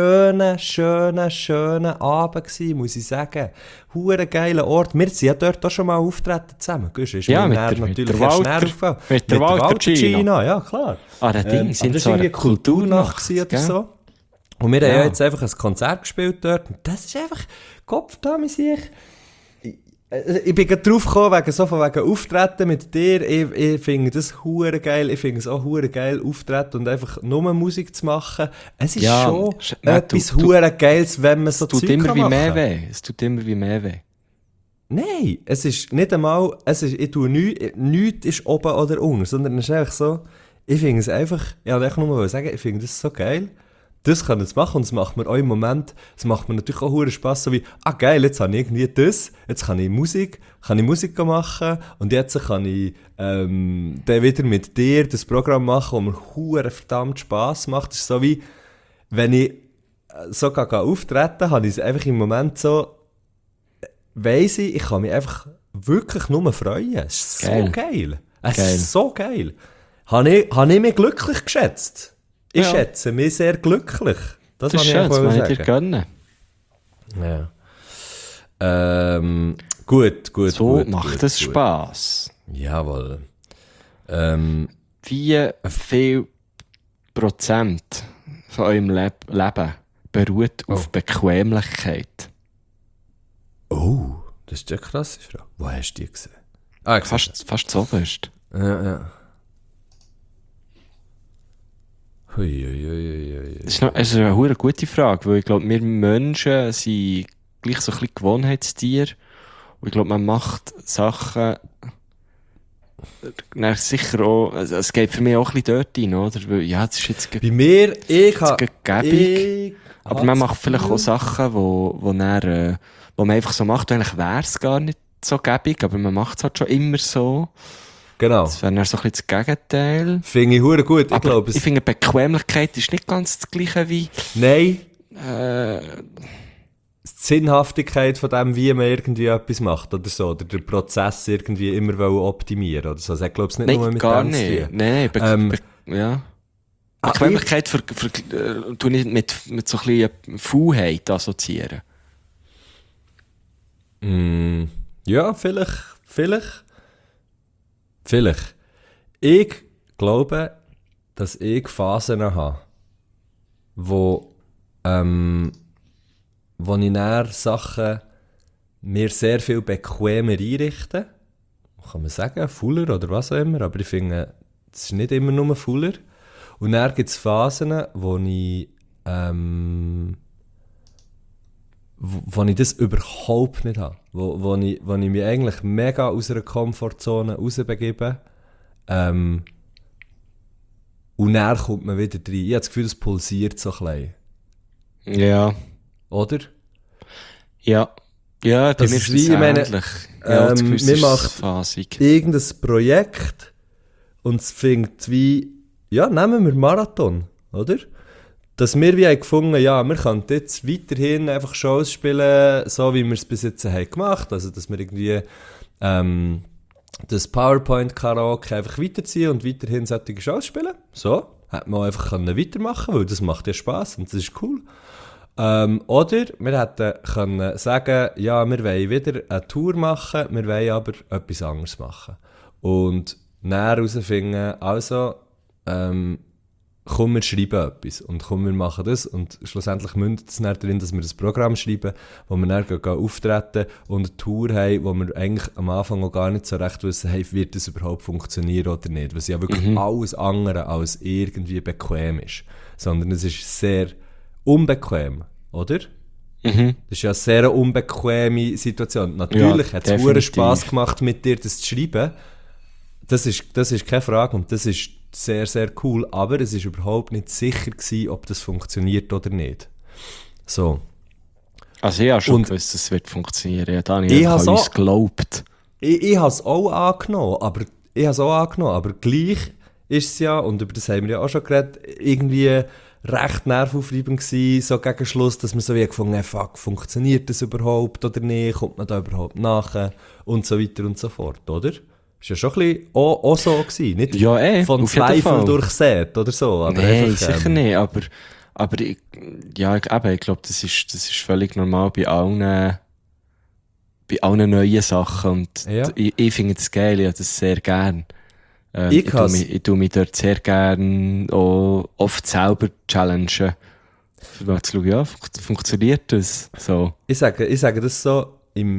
schöner Abend gewesen, muss ich sagen. Hure geiler Ort. Wir sind ja dort auch schon mal auftreten zusammen. Ja, mit der Walter. Mit der Walter Gina, ja klar. Ah, der Ding, sind das so war irgendwie eine Kulturnacht oder so. Und wir haben Ja. ja jetzt einfach ein Konzert gespielt dort. Und das ist einfach Kopf da, mein sich. Ich bin gerade drauf gekommen, wegen Auftreten mit dir. Ich finde das hure geil. Ich finde es auch hure geil, auftreten und einfach nur Musik zu machen. Es ist schon etwas hure Geiles, wenn man so Zeug kann machen. Es tut immer wie mehr weh. Nein, es ist nicht einmal, ich tue nichts ist oben oder unten, sondern es ist einfach so, ich finde es einfach, ich nur sagen, ich finde das so geil. Das kann ich machen und das macht mir auch im Moment, das macht mir natürlich auch hure Spass, so wie, geil, jetzt habe ich irgendwie das, jetzt kann ich Musik machen und jetzt kann ich dann wieder mit dir das Programm machen, das mir hure verdammt Spass macht. Das ist so wie, wenn ich so auftreten, habe ich es einfach im Moment so, weiss ich kann mich einfach wirklich nur freuen. Es ist so geil. Es ist so geil. Habe ich mich glücklich geschätzt. Ich schätze mich sehr glücklich. Das ist schön, das kann ich dir gönnen. Ja. Gut. So macht es Spass. Jawohl. Wie viel Prozent von eurem Leben beruht auf Bequemlichkeit? Oh, das ist eine krasse Frage. Wo hast du die gesehen? Fast so bist. Ja. Hui. Das ist eine hure gute Frage, weil ich glaube, wir Menschen sind gleich so ein bisschen Gewohnheitstiere. Und ich glaube, man macht Sachen sicher auch, also es geht für mich auch ein bisschen dort rein, oder? Weil, ja, das ist jetzt bei mir, gäbig, aber man macht vielleicht auch Sachen, wo man einfach so macht, eigentlich wäre es gar nicht so gäbig, aber man macht es halt schon immer so. Genau. Das wäre dann so ein bisschen das Gegenteil. Finde ich hure gut. Ich finde, Bequemlichkeit ist nicht ganz das Gleiche wie... Nein. Die Sinnhaftigkeit von dem, wie man irgendwie etwas macht oder so. Oder der Prozess irgendwie immer optimieren oder so. Das hat, glaube ich, nicht nur mit gar dem nicht. zu tun. Nein, ja. Bequemlichkeit tue ich mit so ein bisschen Faulheit assoziieren. Ja, vielleicht. Ich glaube, dass ich Phasen habe, wo ich dann Sachen mir sehr viel bequemer einrichte. Kann man sagen, fauler oder was auch immer, aber ich finde, es ist nicht immer nur fauler. Und dann gibt es Phasen, wo ich das überhaupt nicht habe. Wo ich mich eigentlich mega aus einer Komfortzone rausbegebe. Und dann kommt man wieder rein. Ich habe das Gefühl, es pulsiert so klein. Ja. Oder? Ja. Ja, das ist wie, ich meine, man macht irgendein Projekt und es fängt wie, ja, nehmen wir Marathon, oder? Dass wir wie gefunden haben, ja, wir können jetzt weiterhin einfach Shows spielen, so wie wir es bis jetzt haben gemacht. Also, dass wir irgendwie das PowerPoint-Karaoke einfach weiterziehen und weiterhin solche Shows spielen. So, hätte man einfach weitermachen können, weil das macht ja Spass und das ist cool. Oder wir hätten können sagen, ja, wir wollen wieder eine Tour machen, wir wollen aber etwas anderes machen. Und dann herausfinden, also, komm, wir schreiben etwas und komm, wir machen das und schlussendlich mündet es dann darin, dass wir das Programm schreiben, wo wir dann gehen auftreten und eine Tour haben, wo wir eigentlich am Anfang auch gar nicht so recht wissen, hey, wird das überhaupt funktionieren oder nicht, was ja wirklich alles andere als irgendwie bequem ist, sondern es ist sehr unbequem, oder? Das ist ja eine sehr unbequeme Situation. Natürlich hat es verdammt Spass gemacht, mit dir das zu schreiben. Das ist keine Frage und das ist sehr, sehr cool. Aber es war überhaupt nicht sicher gewesen, ob das funktioniert oder nicht. So. Also ich habe schon gewusst, dass es wird funktionieren. Ja, Daniel, ich habe uns geglaubt. Ich habe es auch angenommen, aber gleich ist es ja, und über das haben wir ja auch schon geredet, irgendwie recht nervaufreibend gewesen, so gegen Schluss, dass man so wie gefunden hat, fuck, funktioniert das überhaupt oder nicht, kommt man da überhaupt nach und so weiter und so fort, oder? Ist ja schon ein bisschen auch so gewesen, nicht ja, von Zweifel durchsät oder so. Aber nein, einfach, sicher nicht, aber ich glaube, das ist völlig normal bei allen neuen Sachen und ja. ich finde das geil, ich habe das sehr gern. Ich tue mich dort sehr gerne auch oft selber challengen. Für mal zu schauen, ja, funktioniert das? So. Ich sage das so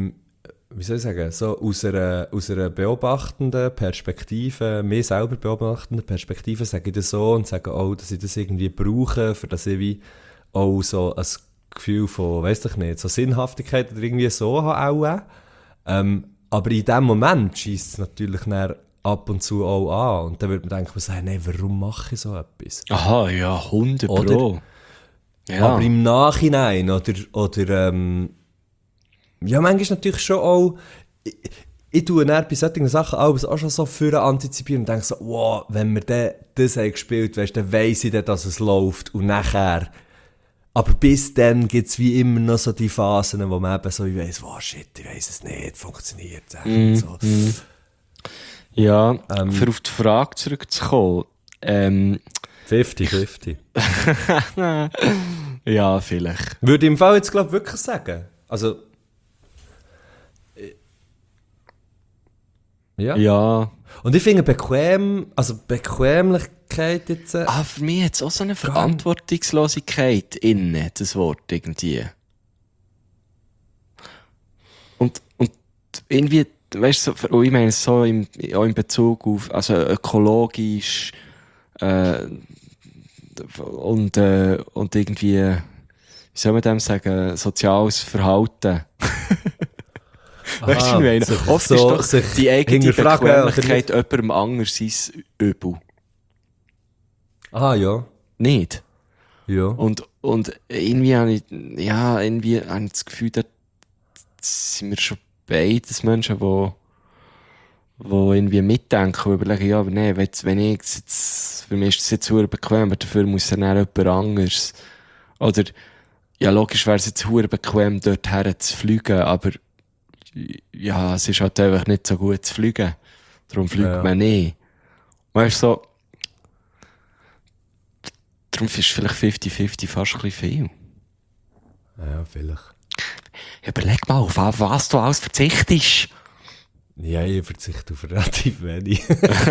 so aus einer beobachtenden Perspektive, mir selber beobachtenden Perspektive, sage ich das so und sage auch, dass ich das irgendwie brauche, für das ich wie auch so ein Gefühl von, weiss ich nicht, so Sinnhaftigkeit oder irgendwie so habe auch. Aber in dem Moment scheisst es natürlich dann ab und zu auch an. Und dann würde man denken, nein, warum mache ich so etwas? Aha, ja, 100%. Ja. Aber im Nachhinein oder ja, manchmal natürlich schon auch, ich tue dann bei solchen Sachen auch schon so für antizipieren und denke so, wow, wenn wir das haben gespielt, weißt, dann weiss ich dann, dass es läuft und nachher. Aber bis dann gibt es wie immer noch so die Phasen, wo man eben so weiss, wow, shit, ich weiss es nicht, funktioniert es und so. Ja, für auf die Frage zurückzukommen. 50-50. Ja, vielleicht. Würde ich im Fall jetzt, glaube ich, wirklich sagen. Also, ja. Ja. Und ich finde Bequemlichkeit jetzt... für mich hat es auch so eine Verantwortungslosigkeit inne, das Wort irgendwie. Und irgendwie... Weißt du, so, ich meine so auch in Bezug auf also ökologisch und irgendwie, wie soll man dem sagen, soziales Verhalten. Weißt du, ich meine, oft ist doch die eigene Bequemlichkeit jemandem anders sein Übel. Ah, ja. Nicht? Ja. Und irgendwie habe ich das Gefühl, da sind wir schon beides Menschen, die irgendwie mitdenken und überlegen, ja, aber nein, wenn ich jetzt, für mich ist das jetzt super bequem, aber dafür muss dann jemand anderes. Oder, ja, logisch wäre es jetzt super bequem, dorthin zu fliegen, aber ja, es ist halt einfach nicht so gut zu fliegen. Darum fliegt man nicht. Weißt du, so, darum ist vielleicht 50-50 fast ein bisschen viel. Ja, vielleicht. Überleg mal, auf was du alles verzichtest. Ja, ich verzichte auf relativ wenig.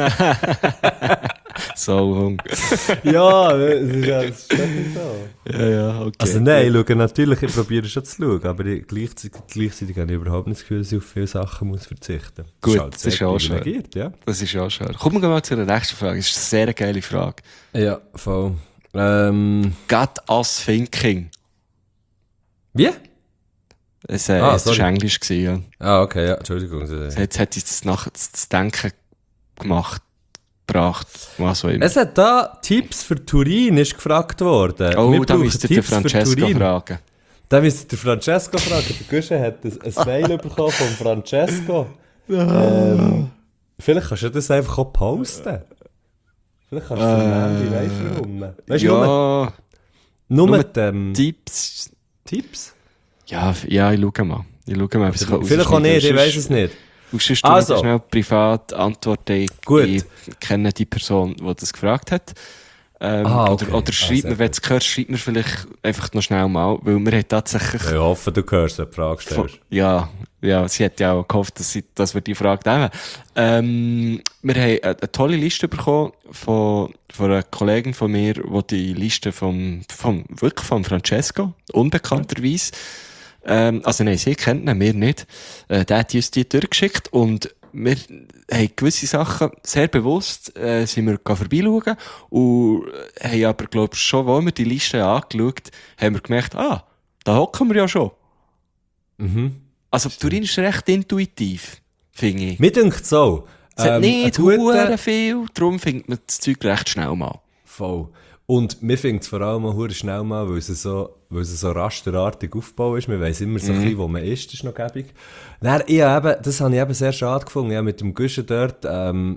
So, Hung. Ja, das ist schon so. Ja, okay. Also nein, ich schaue natürlich, ich probiere schon zu schauen, aber gleichzeitig habe ich überhaupt nicht das Gefühl, dass ich auf viele Sachen muss verzichten muss. Gut, das ist auch schön. Ja? Das ist auch schön. Kommen wir mal zu der nächsten Frage. Das ist eine sehr geile Frage. Ja, voll. Got us thinking. Wie? Es war Englisch gewesen, ja. Ah, okay, ja, Entschuldigung. Jetzt hat uns das nachher zu denken gebracht, was auch immer. Es hat da Tipps für Turin ist gefragt worden. Oh, da müsst ihr den Francesco fragen. Da müsst ihr den Francesco fragen. Der Guschen hat ein Mail bekommen von Francesco. Vielleicht kannst du das einfach auch posten. Vielleicht kannst du es im Handy live rum. Weißt du, ja, nur mit dem... Tipps? Ja, ich schaue mal. Vielleicht auch nicht, ich weiss es nicht. Und sonst also. Schnell privat antworten. Gut. Ich kenne die Person, die das gefragt hat. Okay. Oder schreibt sehr mir, wenn du es hörst, schreibt mir vielleicht einfach noch schnell mal, weil wir haben tatsächlich... Ich hoffe, du hörst, wenn du die Frage stellst. Ja, sie hat ja auch gehofft, dass wir die Frage nehmen. Wir haben eine tolle Liste bekommen von einer Kollegin von mir, die die Liste vom Francesco, unbekannterweise, also nein, sie kennt ihn, wir nicht, der hat uns die durchgeschickt und wir haben gewisse Sachen sehr bewusst, sind wir vorbeischauen und haben aber, glaub ich, schon, als wir die Liste angeschaut haben, wir gemerkt, da hocken wir ja schon. Mhm. Also, Turin ist recht intuitiv, finde ich. Mir denkt so. Es hat nicht ein guter- verdammt viel, darum findet man das Zeug recht schnell mal. Voll. Und mir findet es vor allem auch verdammt schnell mal, weil es so rasterartig aufgebaut ist. Man weiss immer so ein bisschen, wo man ist, das ist noch gäbig. Dann, das habe ich eben sehr schade gefunden. Ich habe mit dem Guschen dort an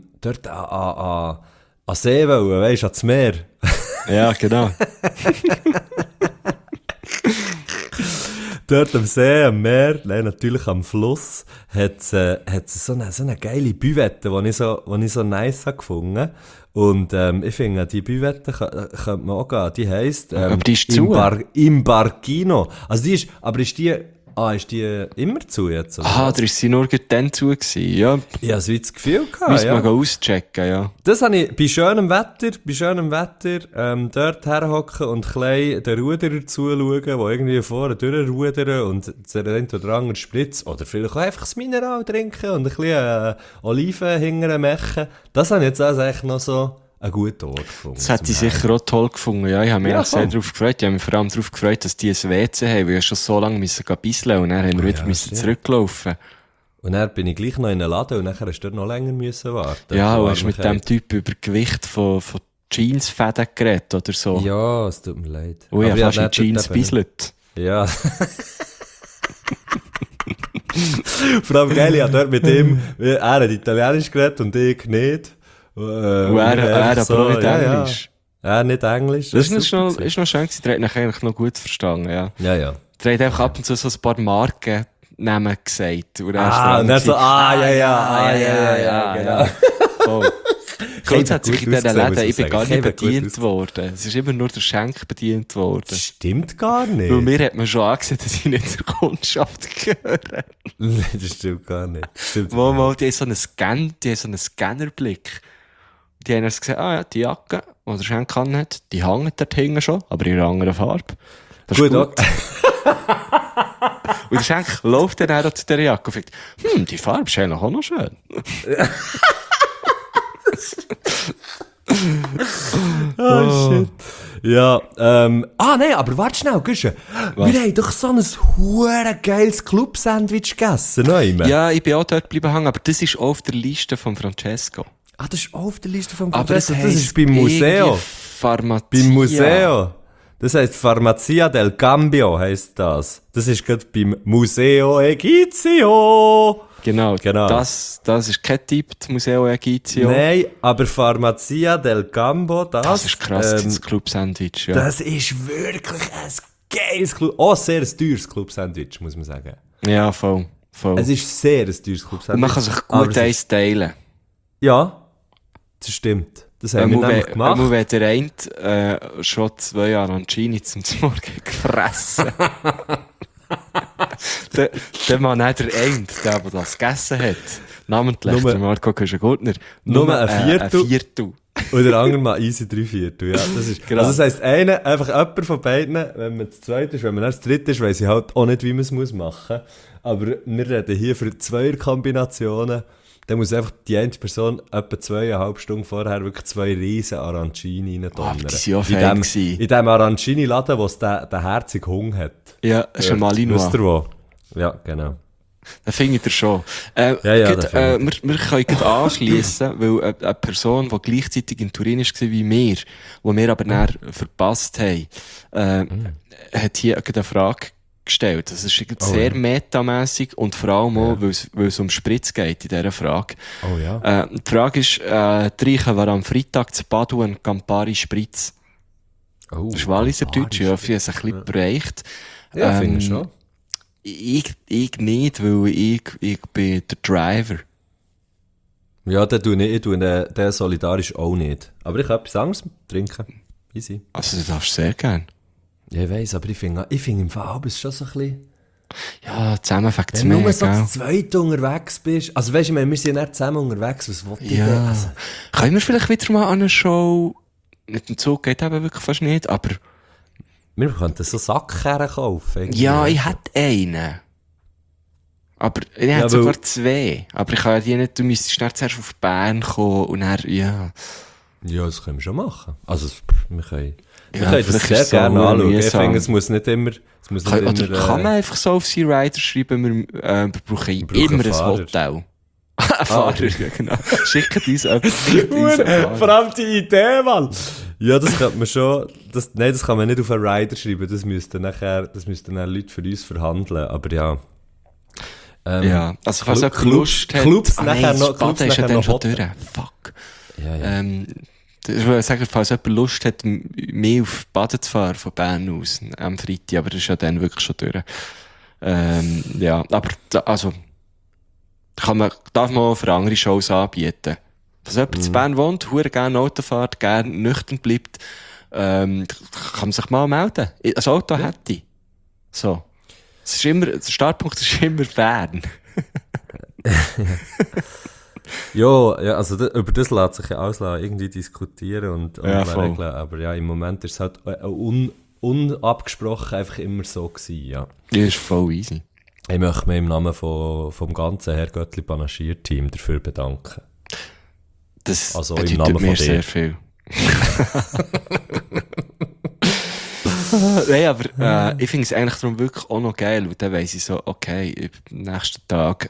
See wollen, weisst du, ans Meer. Ja, genau. Dort am See, am Meer, nein, natürlich am Fluss, hat es so eine geile Büvette, die ich so nice habe gefunden. Und ich finde, die Büvette könnte man auch gehen. Die heisst Aber die ist zu. Im Barchino. Also ist die immer zu jetzt? Oder Aha, was? da war sie nur gerade dann zu gewesen, ja. Ich habe so wie das Gefühl gehabt, Müssen wir ja. auschecken, ja. Das habe ich bei schönem Wetter dort herhocken und klein den Ruderer zuschauen, die irgendwie vorne durchrudern und der eine oder andere Spritz oder vielleicht auch einfach das Mineral trinken und ein bisschen Oliven hinterher machen. Das habe ich jetzt also eigentlich noch so einen guten Ort gefunden. Das hätte ich zum sicher auch toll gefunden, ja. Ich habe mich Ja, auch sehr voll. darauf gefreut. Ich habe mich vor allem darauf gefreut, dass die ein WC haben, weil ich schon so lange müssen bisseln und dann haben wir wieder müssen stimmt. zurücklaufen. Und dann bin ich gleich noch in den Laden und dann hast du dort noch länger müssen warten. Ja, Du und hast mit dem Armkeit. Typ über Gewicht von Jeansfäden geredet oder so. Ja, es tut mir leid. Oh, ich Aber habe fast in dann Jeans dort eben- bisselt. Ja. Vor allem geil, ich habe dort mit ihm, er hat Italienisch geredet und ich nicht. Und er aber auch nicht Englisch. Ja, nicht Englisch. Das ist super noch schön gewesen. Der hat mich eigentlich noch gut verstanden, ja. Ja, ja. Der hat einfach ab und zu so ein paar Markennamen gesagt. Und Und dann so, ja, genau. Voll. Grundsätzlich in gut diesen ausgesehen, muss Läden, ich ich bin gar sagen. nicht Ich habe gut bedient worden. Es ist immer nur der Schenk bedient worden. Das stimmt gar nicht. Weil mir hat man schon angesehen, dass ich nicht zur Kundschaft gehöre. Nein, das stimmt gar nicht. Das stimmt Mal, die haben so einen Scannerblick. Die haben erst gesagt, ja, die Jacke, die der Schenk hat, die hängt dort hinten schon, aber in einer anderen Farbe. Das ist Gut, gut. Und der Schenk läuft dann auch zu dieser Jacke und fragt, die Farbe ist eigentlich auch noch schön. Oh, shit. Ja, nein, aber warte schnell, Güsche. Wir haben doch so ein hure geiles Club-Sandwich gegessen, ne? Ja, ich bin auch dort geblieben hängen, aber das ist auch auf der Liste von Francesco. Ah, das ist auch auf der Liste vom Aber Francesco. Das heisst ist beim Museo. irgendwie Pharmazia. Beim Museo. Das heisst Farmacia del Cambio heisst das. Das ist gerade beim Museo Egizio. Genau. Genau. Das ist kein Typ, das Museo Egizio. Nein, aber Farmacia del Campo, Das ist krass, das Club-Sandwich, ja. Das ist wirklich ein geiles Club. Oh, sehr ein teures Club-Sandwich, muss man sagen. Ja, voll. Es ist sehr ein teures Club-Sandwich. Und man kann sich Aber gut es ist- eins teilen. Ja, das stimmt. Das haben wir nämlich gemacht. Nur wenn der eine schon 2 Arancini zum Morgen gefressen. der Mann hat der eine, der das gegessen hat, namentlich Nur- der Marco Köschen-Gurtner, nur ein Viertel. Ein Viertel. Und der andere mal easy 3/4. Ja, das ist, Genau. Also das heisst, einfach jemand von beiden, wenn man das zweite ist, wenn man dann das dritte ist, weiss ich halt auch nicht, wie man es machen muss. Aber wir reden hier für Zweierkombinationen. Dann muss einfach die eine Person etwa 2,5 Stunden vorher wirklich 2 riesen Arancini rein aber die sind auch fein gewesen. in dem Arancini-Laden, wo es den herzigen Hunger hat. Ja, ist ein Malinois. Wisst ihr wo? Ja, genau. Das finde ich schon. Ja, Gut, das finde wir können gut anschliessen, weil eine Person, die gleichzeitig in Turin war wie wir, die wir aber dann verpasst haben, hat hier gerade eine Frage gestellt. Das ist irgendwie sehr metamässig und vor allem auch, weil es um Spritz geht in dieser Frage. Oh ja. Die Frage ist, die Reiche war am Freitag zu Padua Campari Spritz. Oh, Das ist Walliser Campari Deutsch, ja, für es ein bisschen bereicht. Ja, finde ich schon. Ich nicht, weil ich bin der Driver. Ja, den tue ich den solidarisch auch nicht. Aber ich kann etwas anderes trinken. Easy. Also, du darfst sehr gern. Ja, ich weiss, aber ich finde im Fall, es ist schon so ein bisschen... Ja, zusammen fängt es Wenn du mehr, nur so gell? zu zweit unterwegs bist... Also weißt du, wir sind ja nicht zusammen unterwegs, was wollte ich denn? Ja. Also, Können wir vielleicht wieder mal an eine Show... Mit dem Zug geht eben wirklich fast nicht, aber... wir könnten so Sackkerren kaufen. irgendwie. Ja, ich hätte einen. Aber ich Ja, hätte sogar weil- 2. Aber ich kann ja die nicht... Du müsstest dann zuerst auf Bern kommen und dann... Ja... Ja, das können wir schon machen. Also, wir können Ja, das vielleicht sehr ist es so gerne anschauen. Ich mühsam. finde, es muss nicht immer... Oder kann man einfach so auf seinen Rider schreiben, wir brauchen brauchen immer ein Fahrer. Hotel. Ein Fahrer, ja genau. Schickt uns etwas. Vor allem die Idee, Mann! Ja, das könnte man schon... Nein, das kann man nicht auf einen Rider schreiben. Das müssten dann Leute für uns verhandeln. Aber ja... Ja, also falls jemand Clubs- Lust hat... Clubs nein, nachher das noch- Baden Clubs ist ja nachher dann noch schon Hotel. durch. Fuck. Ja. Ich würde sagen, falls jemand Lust hat, mehr auf Baden zu fahren, von Bern aus, am Freitag, aber das ist ja dann wirklich schon durch. Ja, aber also darf man auch für andere Shows anbieten. Falls jemand in Bern wohnt, verdammt gerne Auto fährt, gerne nüchtern bleibt, kann man sich mal melden. Ein Auto hätte ich. So. Es ist immer, der Startpunkt ist immer Bern. Ja, also über das lässt sich ja alles irgendwie diskutieren und Ja, voll. regeln. Aber ja, im Moment ist es halt unabgesprochen einfach immer so gewesen, ja. Das ist voll easy. Ich möchte mich im Namen vom ganzen Herr Göttli Panaschier-Team dafür bedanken. Das Also im bedeutet Namen mir von dir. sehr viel. Nein, aber ich finde es eigentlich darum wirklich auch noch geil, weil dann weiss ich so, okay, am nächsten Tag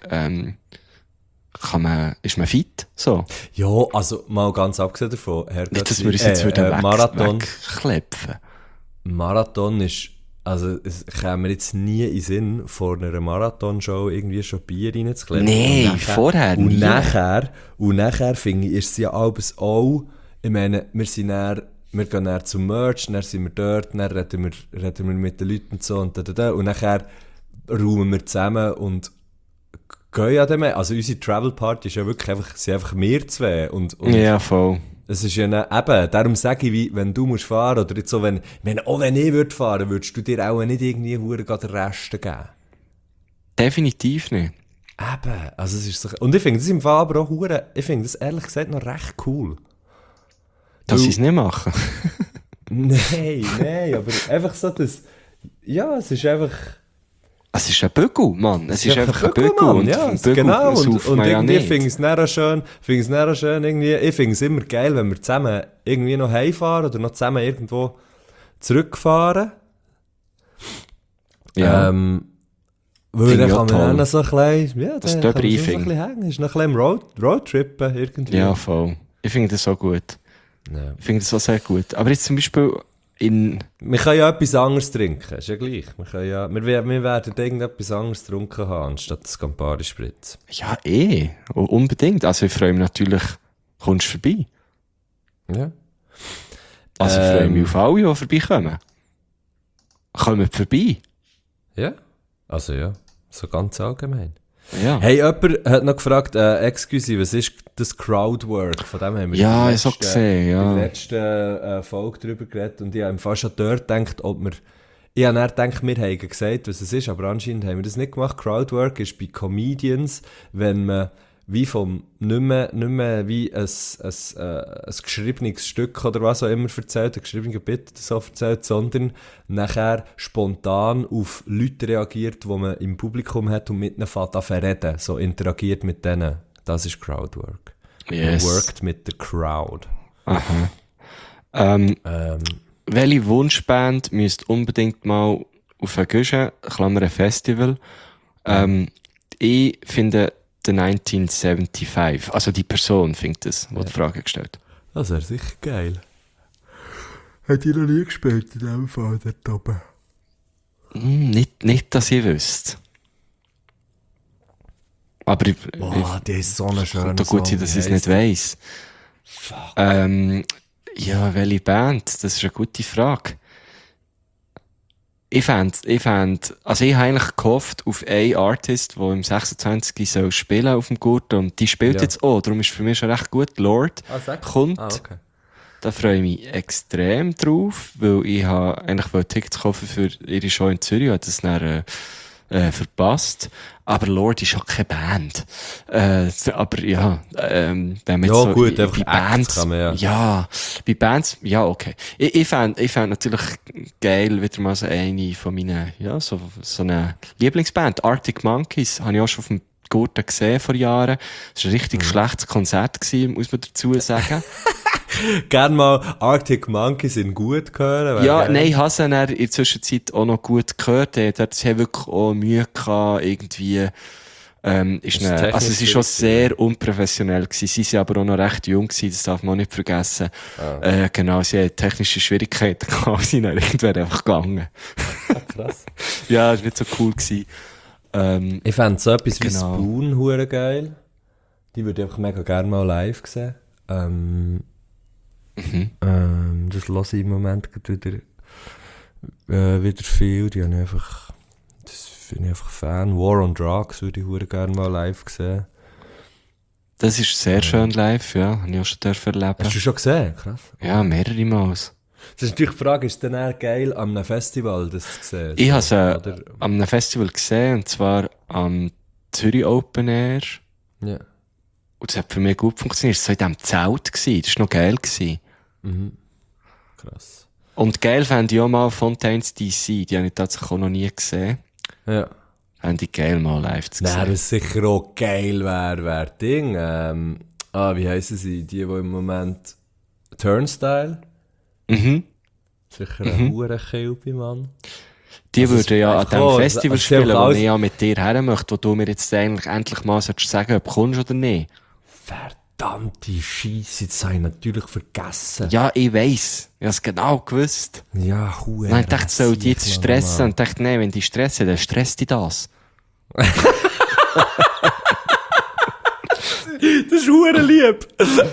ist man fit, so. Ja, also mal ganz abgesehen davon, Herr Nicht, dass Göttli, wir uns jetzt würden Marathon, wegklepfen. Marathon ist, also es käme mir jetzt nie in den Sinn, vor einer Marathonshow irgendwie schon Bier reinzukleppen. Nee, Und nachher- vorher Und nie. nachher finde ich, ist es ja alles auch, ich meine, wir gehen dann zum Merch, dann sind wir dort, dann reden wir mit den Leuten und so und und nachher räumen wir zusammen und gehen ja dann mehr. Also unsere Travel Party ist ja wirklich sind einfach wir zwei und Ja, voll. es ist ja eben, darum sage ich, wie, wenn du musst fahren, oder jetzt so, wenn ich würde fahren, würdest du dir auch nicht irgendwie den Rest geben. Definitiv nicht. Eben, also es ist so, und ich finde das im Fall aber auch ich finde das ehrlich gesagt noch recht cool. Dass Du- sie es nicht machen. Nein, aber einfach so das, ja, es ist einfach... Es ist ein Bügel, Mann. Es ist einfach ein Bügel. Mann, Und ja, vom Bügel genau. sauft Und man ja irgendwie nicht. finde ich es dann auch schön, irgendwie, ich finde es immer geil, wenn wir zusammen irgendwie noch heimfahren oder noch zusammen irgendwo zurückfahren. Ja. Weil Finde dann ich kann auch man toll. dann so ein bisschen, ja, Das dann kann man so ein Döbriefing. bisschen hängen, ist noch ein bisschen im Roadtrippen irgendwie. Ja, voll. Ich finde das so gut. Ja. Ich finde das auch sehr gut. Aber jetzt zum Beispiel in... Wir können ja etwas anderes trinken, ist ja gleich. Wir werden irgendetwas anderes getrunken haben, anstatt das Campari-Spritz. Ja, unbedingt. Also ich freue mich natürlich, kommst du vorbei. Ja. Also ich freue mich auf alle, die vorbeikommen. Kommt vorbei. Ja, also ja, so ganz allgemein. Ja. Hey, jemand hat noch gefragt, excuse, was ist das Crowdwork? Von dem haben wir Ja, in ich habe gesehen, ja. in der letzten Folge darüber geredet und ich habe fast schon dort gedacht, ich habe dann gedacht, wir haben gesagt, was es ist, aber anscheinend haben wir das nicht gemacht. Crowdwork ist bei Comedians, wenn man wie nicht mehr wie ein geschriebenes Stück oder was auch immer erzählt, ein geschriebener Bit so erzählt, sondern nachher spontan auf Leute reagiert, die man im Publikum hat und mit ihnen fährt an reden, so interagiert mit denen. Das ist Crowdwork. Yes. Man workt mit der Crowd. Aha. Welche Wunschband müsst unbedingt mal auf ein Guschen, Klammer Festival? Ich finde The 1975, also die Person findet das, die die Frage gestellt. Das wäre sicher geil. Hat ihr noch nie gespielt in diesem Fall dort oben? Nicht, dass ich wüsste. Aber Boah, die ist so eine schöne könnte gut sein, dass ich es nicht weiss. Ja, welche Band? Das ist eine gute Frage. Ich fänd, also ich habe eigentlich gehofft auf einen Artist, der im 26. soll spielen auf dem Gurt und die spielt Ja. jetzt auch, darum ist für mich schon recht gut. Lord sag. kommt. Okay. Da freue ich mich extrem drauf, weil ich eigentlich wollte Tickets kaufen für ihre Show in Zürich, habe das dann verpasst. Aber Lord ist auch keine Band. Aber ja, wenn man jetzt Ja, so gut, einfach bei Bands, Acts kann man, ja, bei Bands, ja, okay. Ich fänd natürlich geil, wieder mal so eine von meinen, ja, so eine Lieblingsband, Arctic Monkeys, habe ich auch schon auf dem Gurten gesehen vor Jahren. Es war ein richtig schlechtes Konzert gewesen, muss man dazu sagen. Gerne mal Arctic Monkeys in gut hören. Ja, nein, ich habe sie dann in der Zwischenzeit auch noch gut gehört. Sie haben wirklich auch Mühe gehabt, irgendwie, also es ist schon sehr unprofessionell gewesen. Sie sind aber auch noch recht jung gewesen, das darf man auch nicht vergessen. Genau, sie haben technische Schwierigkeiten gehabt, sie sind dann irgendwann einfach gegangen. Krass. Ja, das war nicht so cool gewesen. Ich fände so etwas wie Genau. Spoon hure geil. Die würde ich einfach mega gerne mal live sehen. Das höre ich im Moment gerade wieder viel. Die habe ich einfach, das finde ich einfach Fan. War on Drugs würde ich hure gerne mal live sehen. Das ist sehr schön live, ja. Habe ich auch schon erleben. Hast du schon gesehen? Krass. Ja, mehrere Mal. Das ist natürlich die Frage, ist es dann eher geil, an einem Festival das zu sehen? Ich habe So, sie oder? an einem Festival gesehen, und zwar am Zürich Open Air. Ja. Und das hat für mich gut funktioniert. Es war so in diesem Zelt gewesen. Das war noch geil gewesen. Krass. Und geil fände ich auch mal Fontaines DC. Die habe ich tatsächlich auch noch nie gesehen. Ja. Fände ich geil, mal live zu Nein, sehen. was sicher auch geil wäre Ding. Wie heissen sie? Die im Moment Turnstile. Sicher ein hure Kilby, Mann. Die Also, würden ja an einfach dem auch, Festival also, spielen, einfach wo alles- ich ja mit dir her möchte, wo du mir jetzt eigentlich endlich mal solltest sagen, ob du kommst oder nicht. Verdammte Scheisse, das habe ich natürlich vergessen. Ja, ich weiss. Ich habe es genau gewusst. Ja, hure. Nein, ich dachte, soll die jetzt Mann, stressen? Mann. Und ich dachte, nein, wenn die stressen, dann stresst die das. Das ist hure lieb.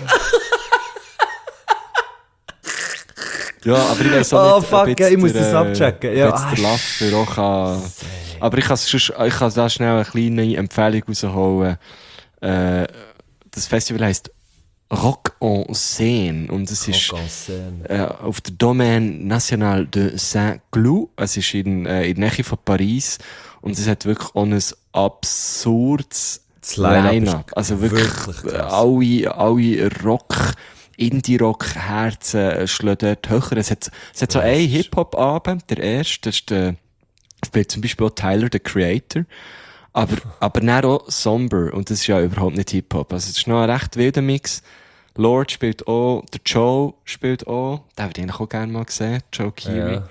Ja, aber ich weiss auch Oh, nicht, fuck, jetzt ich muss der, das abchecken. Ja, ob jetzt der Laffer auch kann. Aber ich kann da schnell eine kleine Empfehlung rausholen. Das Festival heisst Rock en Scène. Und es ist auf der Domaine Nationale de Saint-Cloud. Es ist in der Nähe von Paris. Und es hat wirklich auch ein absurdes Das Line-Up Line-Up. ist Also wirklich krass. alle Rock, Indie-Rock-Herzen schlagen dort höher. Es hat so einen Hip-Hop-Abend, der erste, das ist der, spielt zum Beispiel auch Tyler, the Creator. Aber dann auch Somber. Und das ist ja überhaupt nicht Hip-Hop. Also es ist noch ein recht wilder Mix. Lord spielt auch, der Joe spielt auch. Den würde ich eigentlich auch gerne mal sehen. Joe Keery.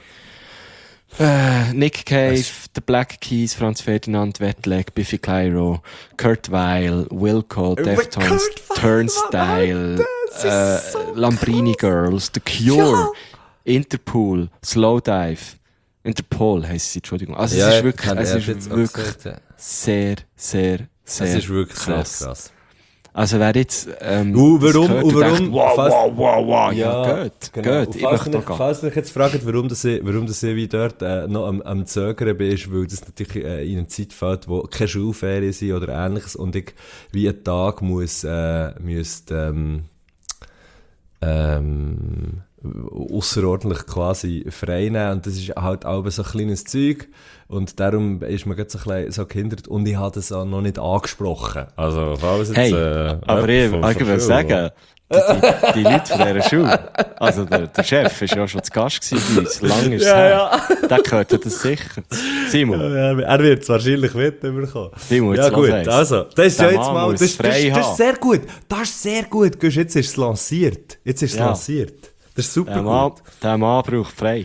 Nick Cave, The Black Keys, Franz Ferdinand, Wetleg, Biffy Clyro, Kurt Weill, Wilco, Deftones, Turnstile, Lambrini Girls, The Cure, Interpol, Slowdive. Interpol heisst sie, Entschuldigung. Also es ist wirklich sehr, sehr, sehr Es ist wirklich krass. sehr krass. Also wer jetzt warum? das gehört und Warum? denkt, wow, Ja, geht, genau. geht, Und ich möchte auch gehen. falls ihr euch jetzt fragt, warum das ich wie dort noch am Zögern bin, ist, weil das natürlich in einer Zeit fällt, wo keine Schulferien sind oder ähnliches und ich wie einen Tag ausserordentlich quasi frei nehmen und das ist halt auch so ein kleines Zeug und darum ist man gerade so ein bisschen so gehindert und ich habe das auch noch nicht angesprochen. Also falls jetzt... Hey, aber ich will sagen, die Leute von dieser Schule, also der Chef ist ja schon zu Gast gewesen bei uns, lange ist es her. Der gehört das sicher. Simon, Er wird es wahrscheinlich mitbekommen. Simon, Ja jetzt gut, was heisst. also, das ist Der ja jetzt Mann mal, muss das frei ist haben. sehr gut, das ist sehr gut, Gusch, jetzt ist es lanciert, Ja. das ist super der Mann braucht frei.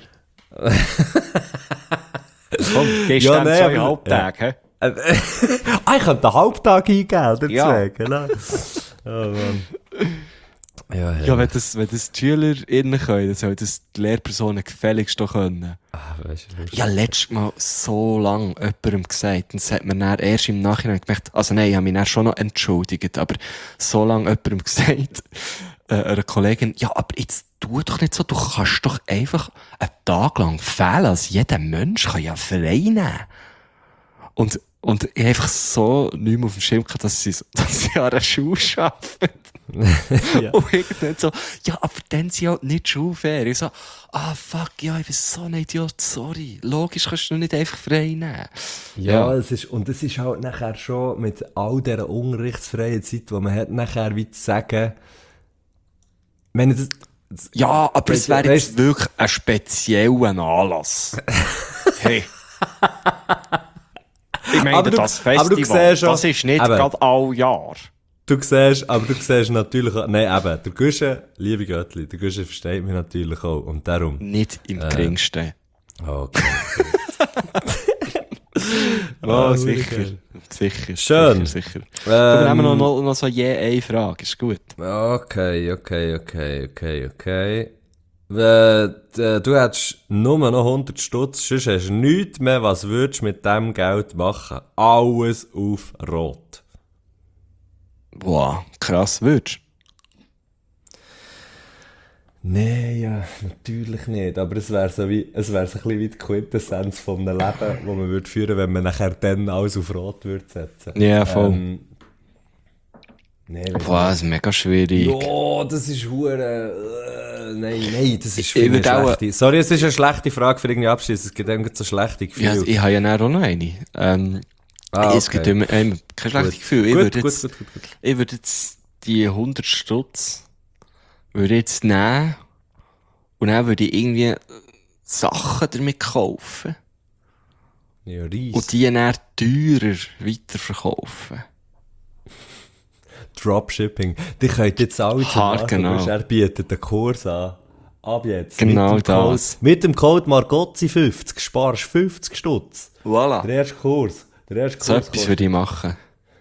Komm, gehst Ja, du nee, dann 2 aber- Halbtage, hä? Ich könnte den Halbtag eingeben, Ja. deswegen, ne? Oh Mann. Ja, Ja, wenn das die SchülerInnen können, dann sollen das die Lehrpersonen gefälligst doch können. Weißt du, Ich habe letztes Mal so lange jemandem gesagt, und das hat mir dann erst im Nachhinein gemerkt, also nein, ich habe mich dann schon noch entschuldigt, aber so lange jemandem gesagt, einer Kollegin, ja, aber jetzt tu doch nicht so, du kannst doch einfach einen Tag lang fehlen, also jeder Mensch kann ja frei nehmen. Und ich habe einfach so nicht mehr auf dem Schirm gehabt, dass sie an einer Schule arbeiten. Ja. Und irgendwann so, ja, aber dann sind halt nicht Schulferien. Ich so, fuck, ja, ich bin so ein Idiot, sorry. Logisch kannst du nicht einfach frei nehmen. Ja, es ist halt nachher schon mit all dieser unterrichtsfreien Zeit, die man hat, nachher wie zu sagen, wenn das, Ja, aber es wäre jetzt Weißt- wirklich ein spezieller Anlass. Hey. Ich meine, Aber du- das aber du Festival, siehst schon- das ist nicht eben. gerade all Jahr. du siehst natürlich auch, nein, eben, der Guschen, liebe Göttli, der Guschen versteht mich natürlich auch, und darum. Nicht im geringsten. Okay. Oh, Ah, sicher. wirklich. Sicher. Schön. Sicher. Komm, wir nehmen Ähm, noch so je eine Frage, ist gut. Okay. Du hättest nur noch 100 Stutz, sonst hast du nichts mehr. Was würdest du mit dem Geld machen? Alles auf Rot. Wow, krass, würdest Nein, ja, natürlich nicht. Aber es wäre so ein bisschen wie die Quintessenz von einem Leben, das man würde führen, wenn man nachher dann alles auf Rot würde setzen. Ja, voll. Nein, Boah, das ist mega schwierig. ja, das ist hure. Nein, das ist Ich finde würde auch- schlechte. Sorry, es ist eine schlechte Frage für irgendwie Abschluss. Es gibt irgendwie so schlechte Gefühle. Ja, ich habe ja dann auch noch eine. Es gibt immer kein schlechtes Gefühl. Ich würde jetzt, ich würde jetzt die 100 Stutz würde ich jetzt nehmen und dann würde ich irgendwie Sachen damit kaufen Ja, Reis. und die dann teurer weiterverkaufen. Dropshipping. Die könnt jetzt alle zum Genau. Er bietet einen Kurs an. Ab jetzt. Genau mit dem Code, das. mit dem Code Margozzi50 sparst du 50 Stutz. Voilà. Der erste Kurs. Der erste So Kurs. etwas würde ich machen.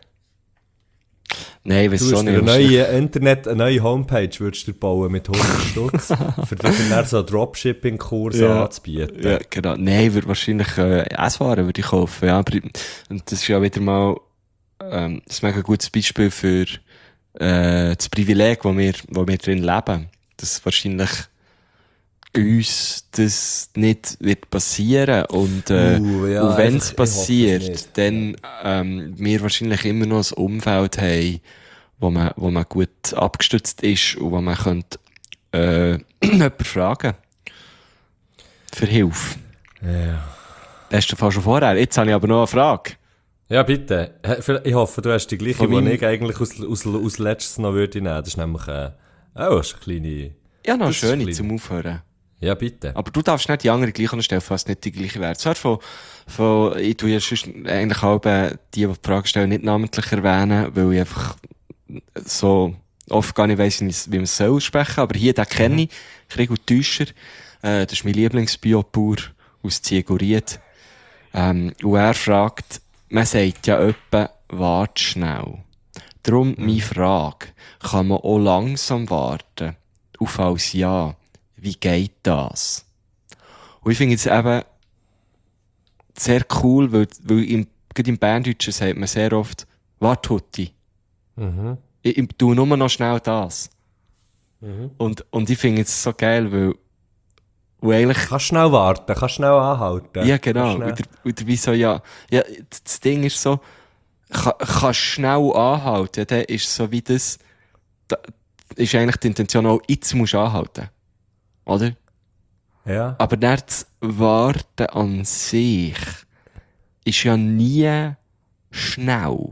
Nein, Du wieso würdest dir nicht? eine neue Homepage würdest du dir bauen mit 100 Stutz, für dann so einen Dropshipping-Kurs anzubieten. Ja, genau. Nein, ich würde wahrscheinlich Esswaren würde ich kaufen. Ja, aber und das ist ja wieder mal das ist ein mega gutes Beispiel für das Privileg, wo wir drin leben. Dass wahrscheinlich uns das nicht wird passieren und, Ja, und wenn es einfach, ich hoffe es passiert, nicht. dann wir wahrscheinlich immer noch ein Umfeld haben, wo man gut abgestützt ist und wo man könnte jemanden fragen für Hilfe. Ja. Besten Fall schon vorher. Jetzt habe ich aber noch eine Frage. Ja, bitte. Ich hoffe, du hast die gleiche, Von die meinem- ich eigentlich aus letztes noch würde nehmen. Das ist nämlich, das ist eine kleine... Ja, noch eine Das ist schöne klein. zum Aufhören. Ja, bitte. Aber du darfst nicht die andere gleich anstellen, falls nicht die gleiche wäre. Zwar ich tue ja sonst eigentlich auch die Frage stellen, nicht namentlich erwähnen, weil ich einfach so oft gar nicht weiss, wie man es soll aussprechen. Aber hier, den kenne ich. Gregor Täuscher. Das ist mein Lieblingsbiobauer aus Ziegoried. Und er fragt, man sagt ja öppe, wart schnell. Darum meine Frage, kann man auch langsam warten? Auf als Ja. Wie geht das? Und ich finde es eben sehr cool, weil gerade im Berndeutschen sagt man sehr oft, wart Hutti. Mhm. Ich tue nur noch schnell das. Und ich finde es so geil, weil eigentlich, Kannst schnell warten, kannst schnell anhalten. ja genau, Kannst schnell- oder wie so, ja, das Ding ist so, kannst schnell anhalten, ja, dann ist so wie das, da ist eigentlich die Intention auch, jetzt musst du anhalten. Oder? Ja. Aber dann das Warten an sich ist ja nie schnell.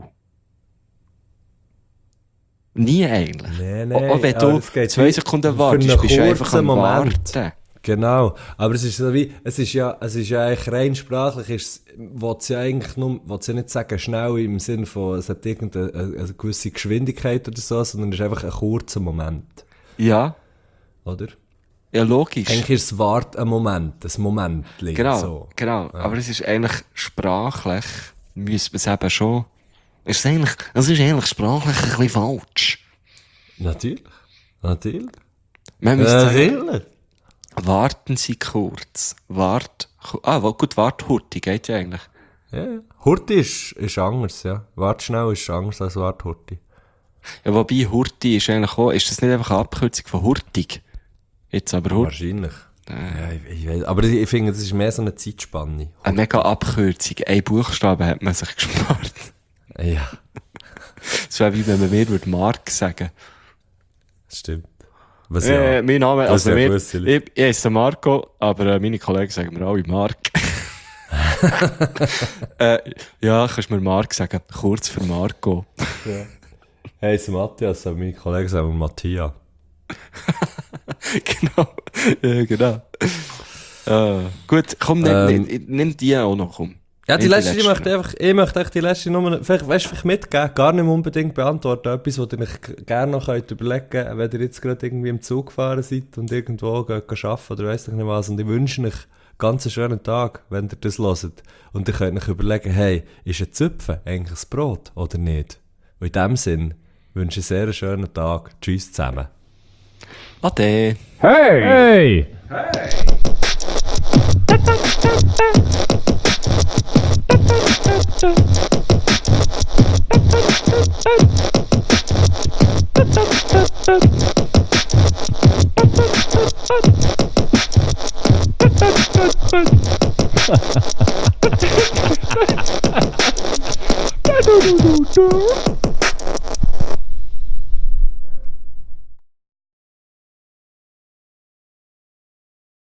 Nie eigentlich. Nee, Auch wenn aber du es geht 2 wie- Sekunden für wartest, einen bist du einfach kurzen am Moment. Warten. Genau. Aber es ist so wie, es ist ja eigentlich rein sprachlich, will's ja eigentlich nur, will's ja nicht sagen schnell im Sinne von, es hat irgendeine eine gewisse Geschwindigkeit oder so, sondern es ist einfach ein kurzer Moment. Ja, Oder? ja, logisch. Eigentlich ist das Wort ein Moment, ein Momentling. Genau, So. genau. Aber es ist eigentlich sprachlich, müsste man es eben schon, es ist eigentlich sprachlich ein bisschen falsch. Natürlich. Man müsste sagen, Natürlich. warten Sie kurz. Gut, wart Hurti, geht ja eigentlich. Ja. Hurti ist anders, ja. Wart schnell ist anders als Wart Hurti. Ja, wobei Hurti ist eigentlich auch, ist das nicht einfach eine Abkürzung von Hurtig? Jetzt aber Hurti. Wahrscheinlich. Ja, ich weiß. Aber ich finde, das ist mehr so eine Zeitspanne. Eine mega Abkürzung. Ein Buchstabe hat man sich gespart. Ja. Das wäre wie wenn man mir Mark sagen Stimmt. Was ja. Mein Name, Das also ja wir, gewisse Leute. ich heiße Marco, aber meine Kollegen sagen mir alle Mark. Ja, kannst du mir Mark sagen, kurz für Marco. Hey, ist Matthias, aber meine Kollegen sagen Matthias. Genau. Ja, genau. Gut, komm, nimm die auch noch, komm. Ja, die Nimm letzte, ich möchte echt die letzte Nummer, vielleicht mitgeben, gar nicht unbedingt beantworten, etwas, was ihr euch gerne noch überlegen könnt, wenn ihr jetzt gerade irgendwie im Zug gefahren seid und irgendwo geht arbeiten oder weiss nicht was, und ich wünsche euch ganz einen schönen Tag, wenn ihr das hört. Und ihr könnt euch überlegen, hey, ist ein Zupfen eigentlich ein Brot oder nicht? Und in dem Sinn wünsche ich einen sehr schönen Tag. Tschüss zusammen. Ade. Hey! Hey!